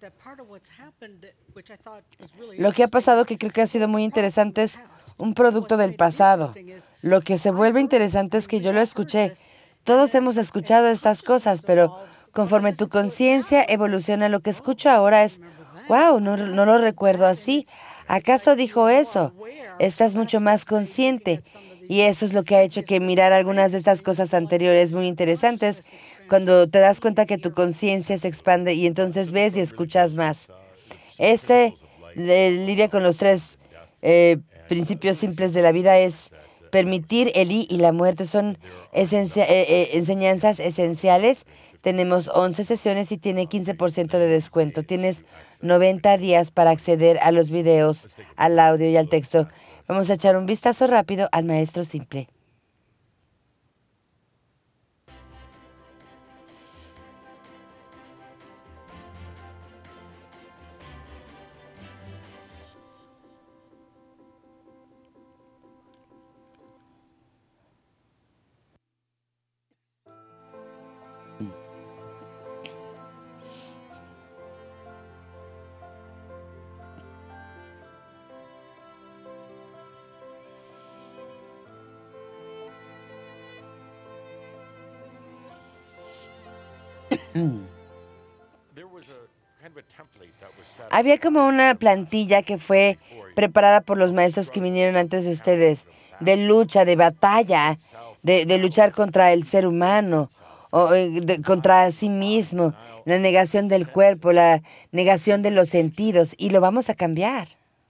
Speaker 3: Lo que ha pasado, que creo que ha sido muy interesante, es un producto del pasado. Lo que se vuelve interesante es que yo lo escuché. Todos hemos escuchado estas cosas, pero conforme tu conciencia evoluciona, lo que escucho ahora es, wow, no, no lo recuerdo así. ¿Acaso dijo eso? Estás mucho más consciente. Y eso es lo que ha hecho que mirar algunas de estas cosas anteriores muy interesantes, cuando te das cuenta que tu conciencia se expande y entonces ves y escuchas más. Este eh, lidia con los tres eh, principios simples de la vida, es permitir el y y la muerte. Son esencia, eh, eh, enseñanzas esenciales Tenemos once sesiones y tiene quince por ciento de descuento. Tienes noventa días para acceder a los videos, al audio y al texto. Vamos a echar un vistazo rápido al Maestro Simple. Había como una plantilla que fue preparada por los maestros que vinieron antes de ustedes, de lucha, de batalla, de, de luchar contra el ser humano, o eh, de- contra sí mismo, la negación del cuerpo, la negación de los sentidos, y lo vamos a cambiar.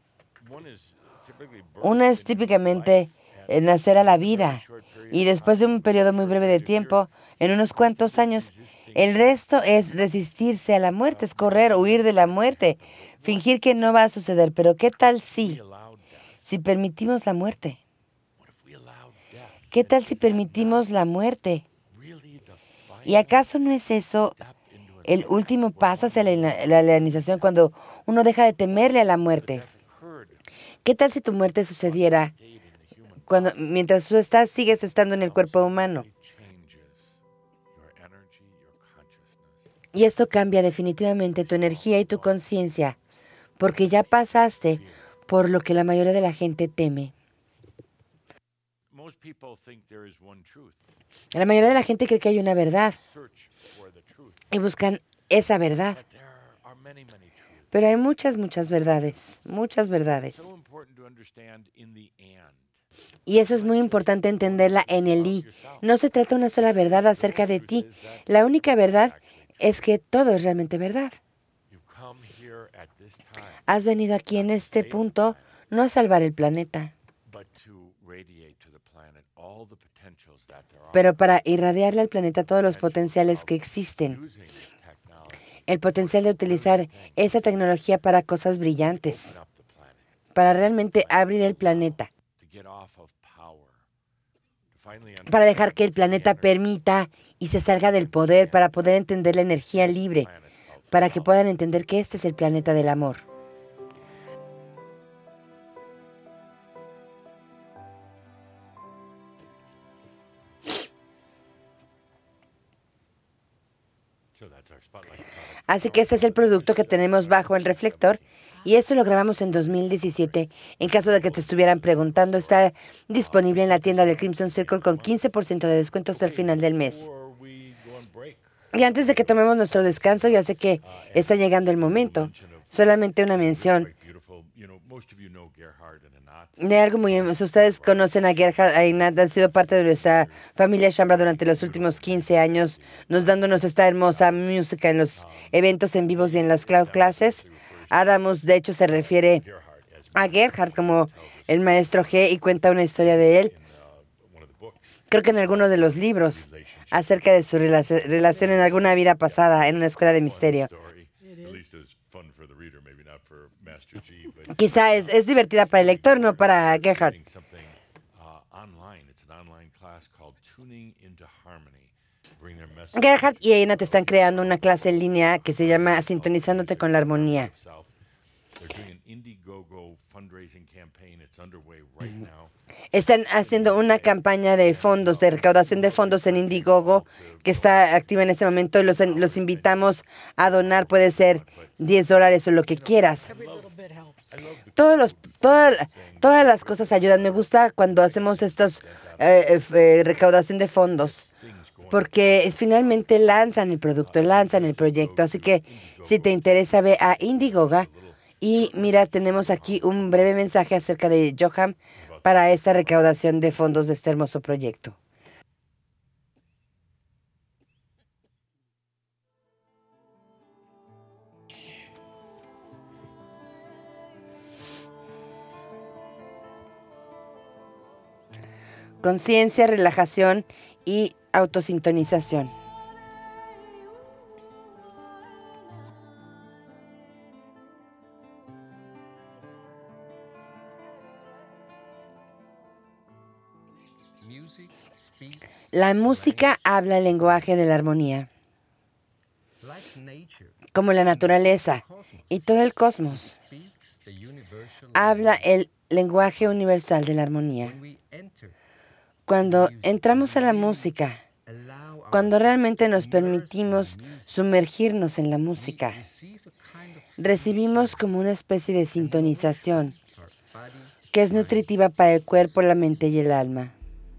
Speaker 3: Una es típicamente eh, nacer a la vida, y después de un periodo muy breve de tiempo, en unos cuantos años, el resto es resistirse a la muerte, es correr, huir de la muerte, fingir que no va a suceder. Pero ¿qué tal si, si permitimos la muerte? ¿Qué tal si permitimos la muerte? ¿Y acaso no es eso el último paso hacia la, la alienización cuando uno deja de temerle a la muerte? ¿Qué tal si tu muerte sucediera cuando, mientras tú estás, sigues estando en el cuerpo humano? Y esto cambia definitivamente tu energía y tu conciencia, porque ya pasaste por lo que la mayoría de la gente teme. La mayoría de la gente cree que hay una verdad y buscan esa verdad. Pero hay muchas, muchas verdades, muchas verdades. Y eso es muy importante entenderla en el I. No se trata de una sola verdad acerca de ti. La única verdad es que todo es realmente verdad. Has venido aquí en este punto no a salvar el planeta, pero para irradiarle al planeta todos los potenciales que existen. El potencial de utilizar esa tecnología para cosas brillantes, para realmente abrir el planeta, para dejar que el planeta permita y se salga del poder, para poder entender la energía libre, para que puedan entender que este es el planeta del amor. Así que ese es el producto que tenemos bajo el reflector. Y esto lo grabamos en dos mil diecisiete. En caso de que te estuvieran preguntando, está disponible en la tienda del Crimson Circle con quince por ciento de descuento hasta el final del mes. Y antes de que tomemos nuestro descanso, ya sé que está llegando el momento. Solamente una mención de algo muy... Si ustedes conocen a Gerhard Einat, han sido parte de nuestra familia Shambra durante los últimos quince años, nos dándonos esta hermosa música en los eventos en vivos y en las cloud classes. Adams, de hecho, se refiere a Gerhard como el maestro G y cuenta una historia de él. Creo que en alguno de los libros acerca de su relac- relación en alguna vida pasada en una escuela de misterio. Quizá es, es divertida para el lector, no para Gerhard. Gerhard y Einat están creando una clase en línea que se llama Sintonizándote con la Armonía. Están haciendo una campaña de fondos, de recaudación de fondos en Indiegogo, que está activa en este momento. Los, los invitamos a donar, puede ser diez dólares o lo que quieras. Todos los, todas, todas las cosas ayudan. Me gusta cuando hacemos estos eh, eh, recaudación de fondos, porque finalmente lanzan el producto, lanzan el proyecto. Así que si te interesa, ve a Indiegogo. Y mira, tenemos aquí un breve mensaje acerca de Johan para esta recaudación de fondos de este hermoso proyecto. Conciencia, relajación y autosintonización. La música habla el lenguaje de la armonía, como la naturaleza y todo el cosmos. Habla el lenguaje universal de la armonía. Cuando entramos a la música, cuando realmente nos permitimos sumergirnos en la música, recibimos como una especie de sintonización que es nutritiva para el cuerpo, la mente y el alma.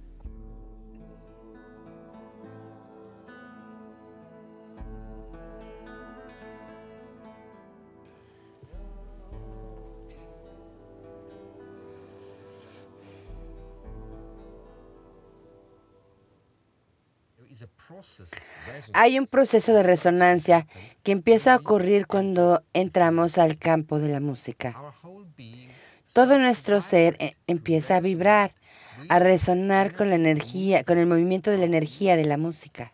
Speaker 3: Hay un proceso de resonancia que empieza a ocurrir cuando entramos al campo de la música. Todo nuestro ser eh, empieza a vibrar, a resonar con la energía, con el movimiento de la energía de la música.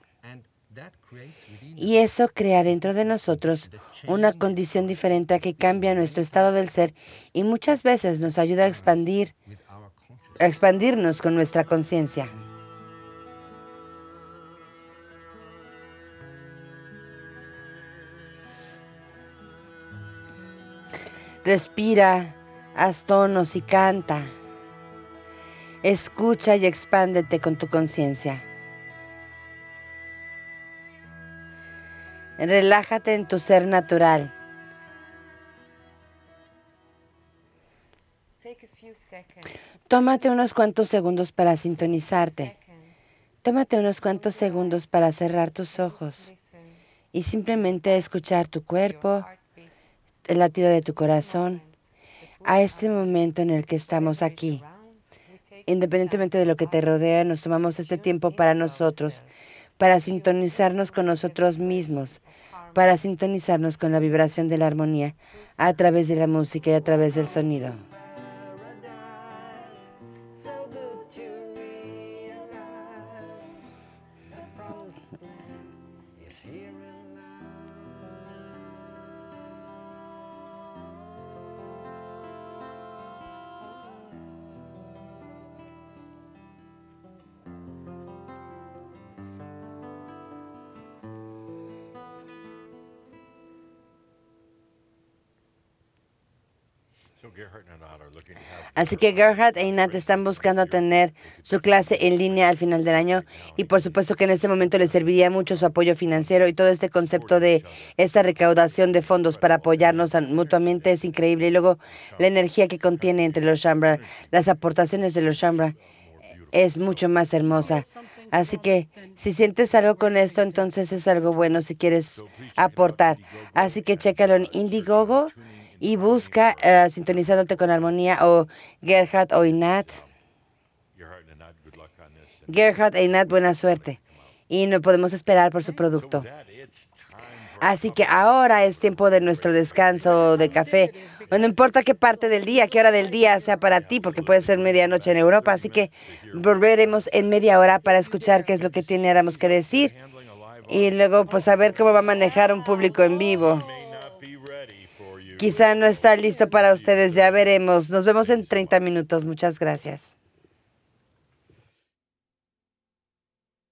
Speaker 3: Y eso crea dentro de nosotros una condición diferente que cambia nuestro estado del ser y muchas veces nos ayuda a expandir, a expandirnos con nuestra conciencia. Respira, haz tonos y canta. Escucha y expándete con tu conciencia. Relájate en tu ser natural. Tómate unos cuantos segundos para sintonizarte. Tómate unos cuantos segundos para cerrar tus ojos y simplemente escuchar tu cuerpo, el latido de tu corazón, a este momento en el que estamos aquí. Independientemente de lo que te rodea, nos tomamos este tiempo para nosotros, para sintonizarnos con nosotros mismos, para sintonizarnos con la vibración de la armonía a través de la música y a través del sonido. Así que Gerhard e Inat están buscando tener su clase en línea al final del año y por supuesto que en este momento les serviría mucho su apoyo financiero y todo este concepto de esta recaudación de fondos para apoyarnos mutuamente es increíble. Y luego la energía que contiene entre los Shaumbra, las aportaciones de los Shaumbra es mucho más hermosa. Así que si sientes algo con esto, entonces es algo bueno si quieres aportar. Así que chécalo en Indiegogo y busca uh, sintonizándote con armonía o Gerhard o Inat. Gerhard e Inat, buena suerte. Y no podemos esperar por su producto. Así que ahora es tiempo de nuestro descanso de café. No importa qué parte del día, qué hora del día sea para ti, porque puede ser medianoche en Europa. Así que volveremos en media hora para escuchar qué es lo que tiene Adamos que decir. Y luego, pues, a ver cómo va a manejar un público en vivo. Quizá no está listo para ustedes, ya veremos. Nos vemos en treinta minutos. Muchas gracias.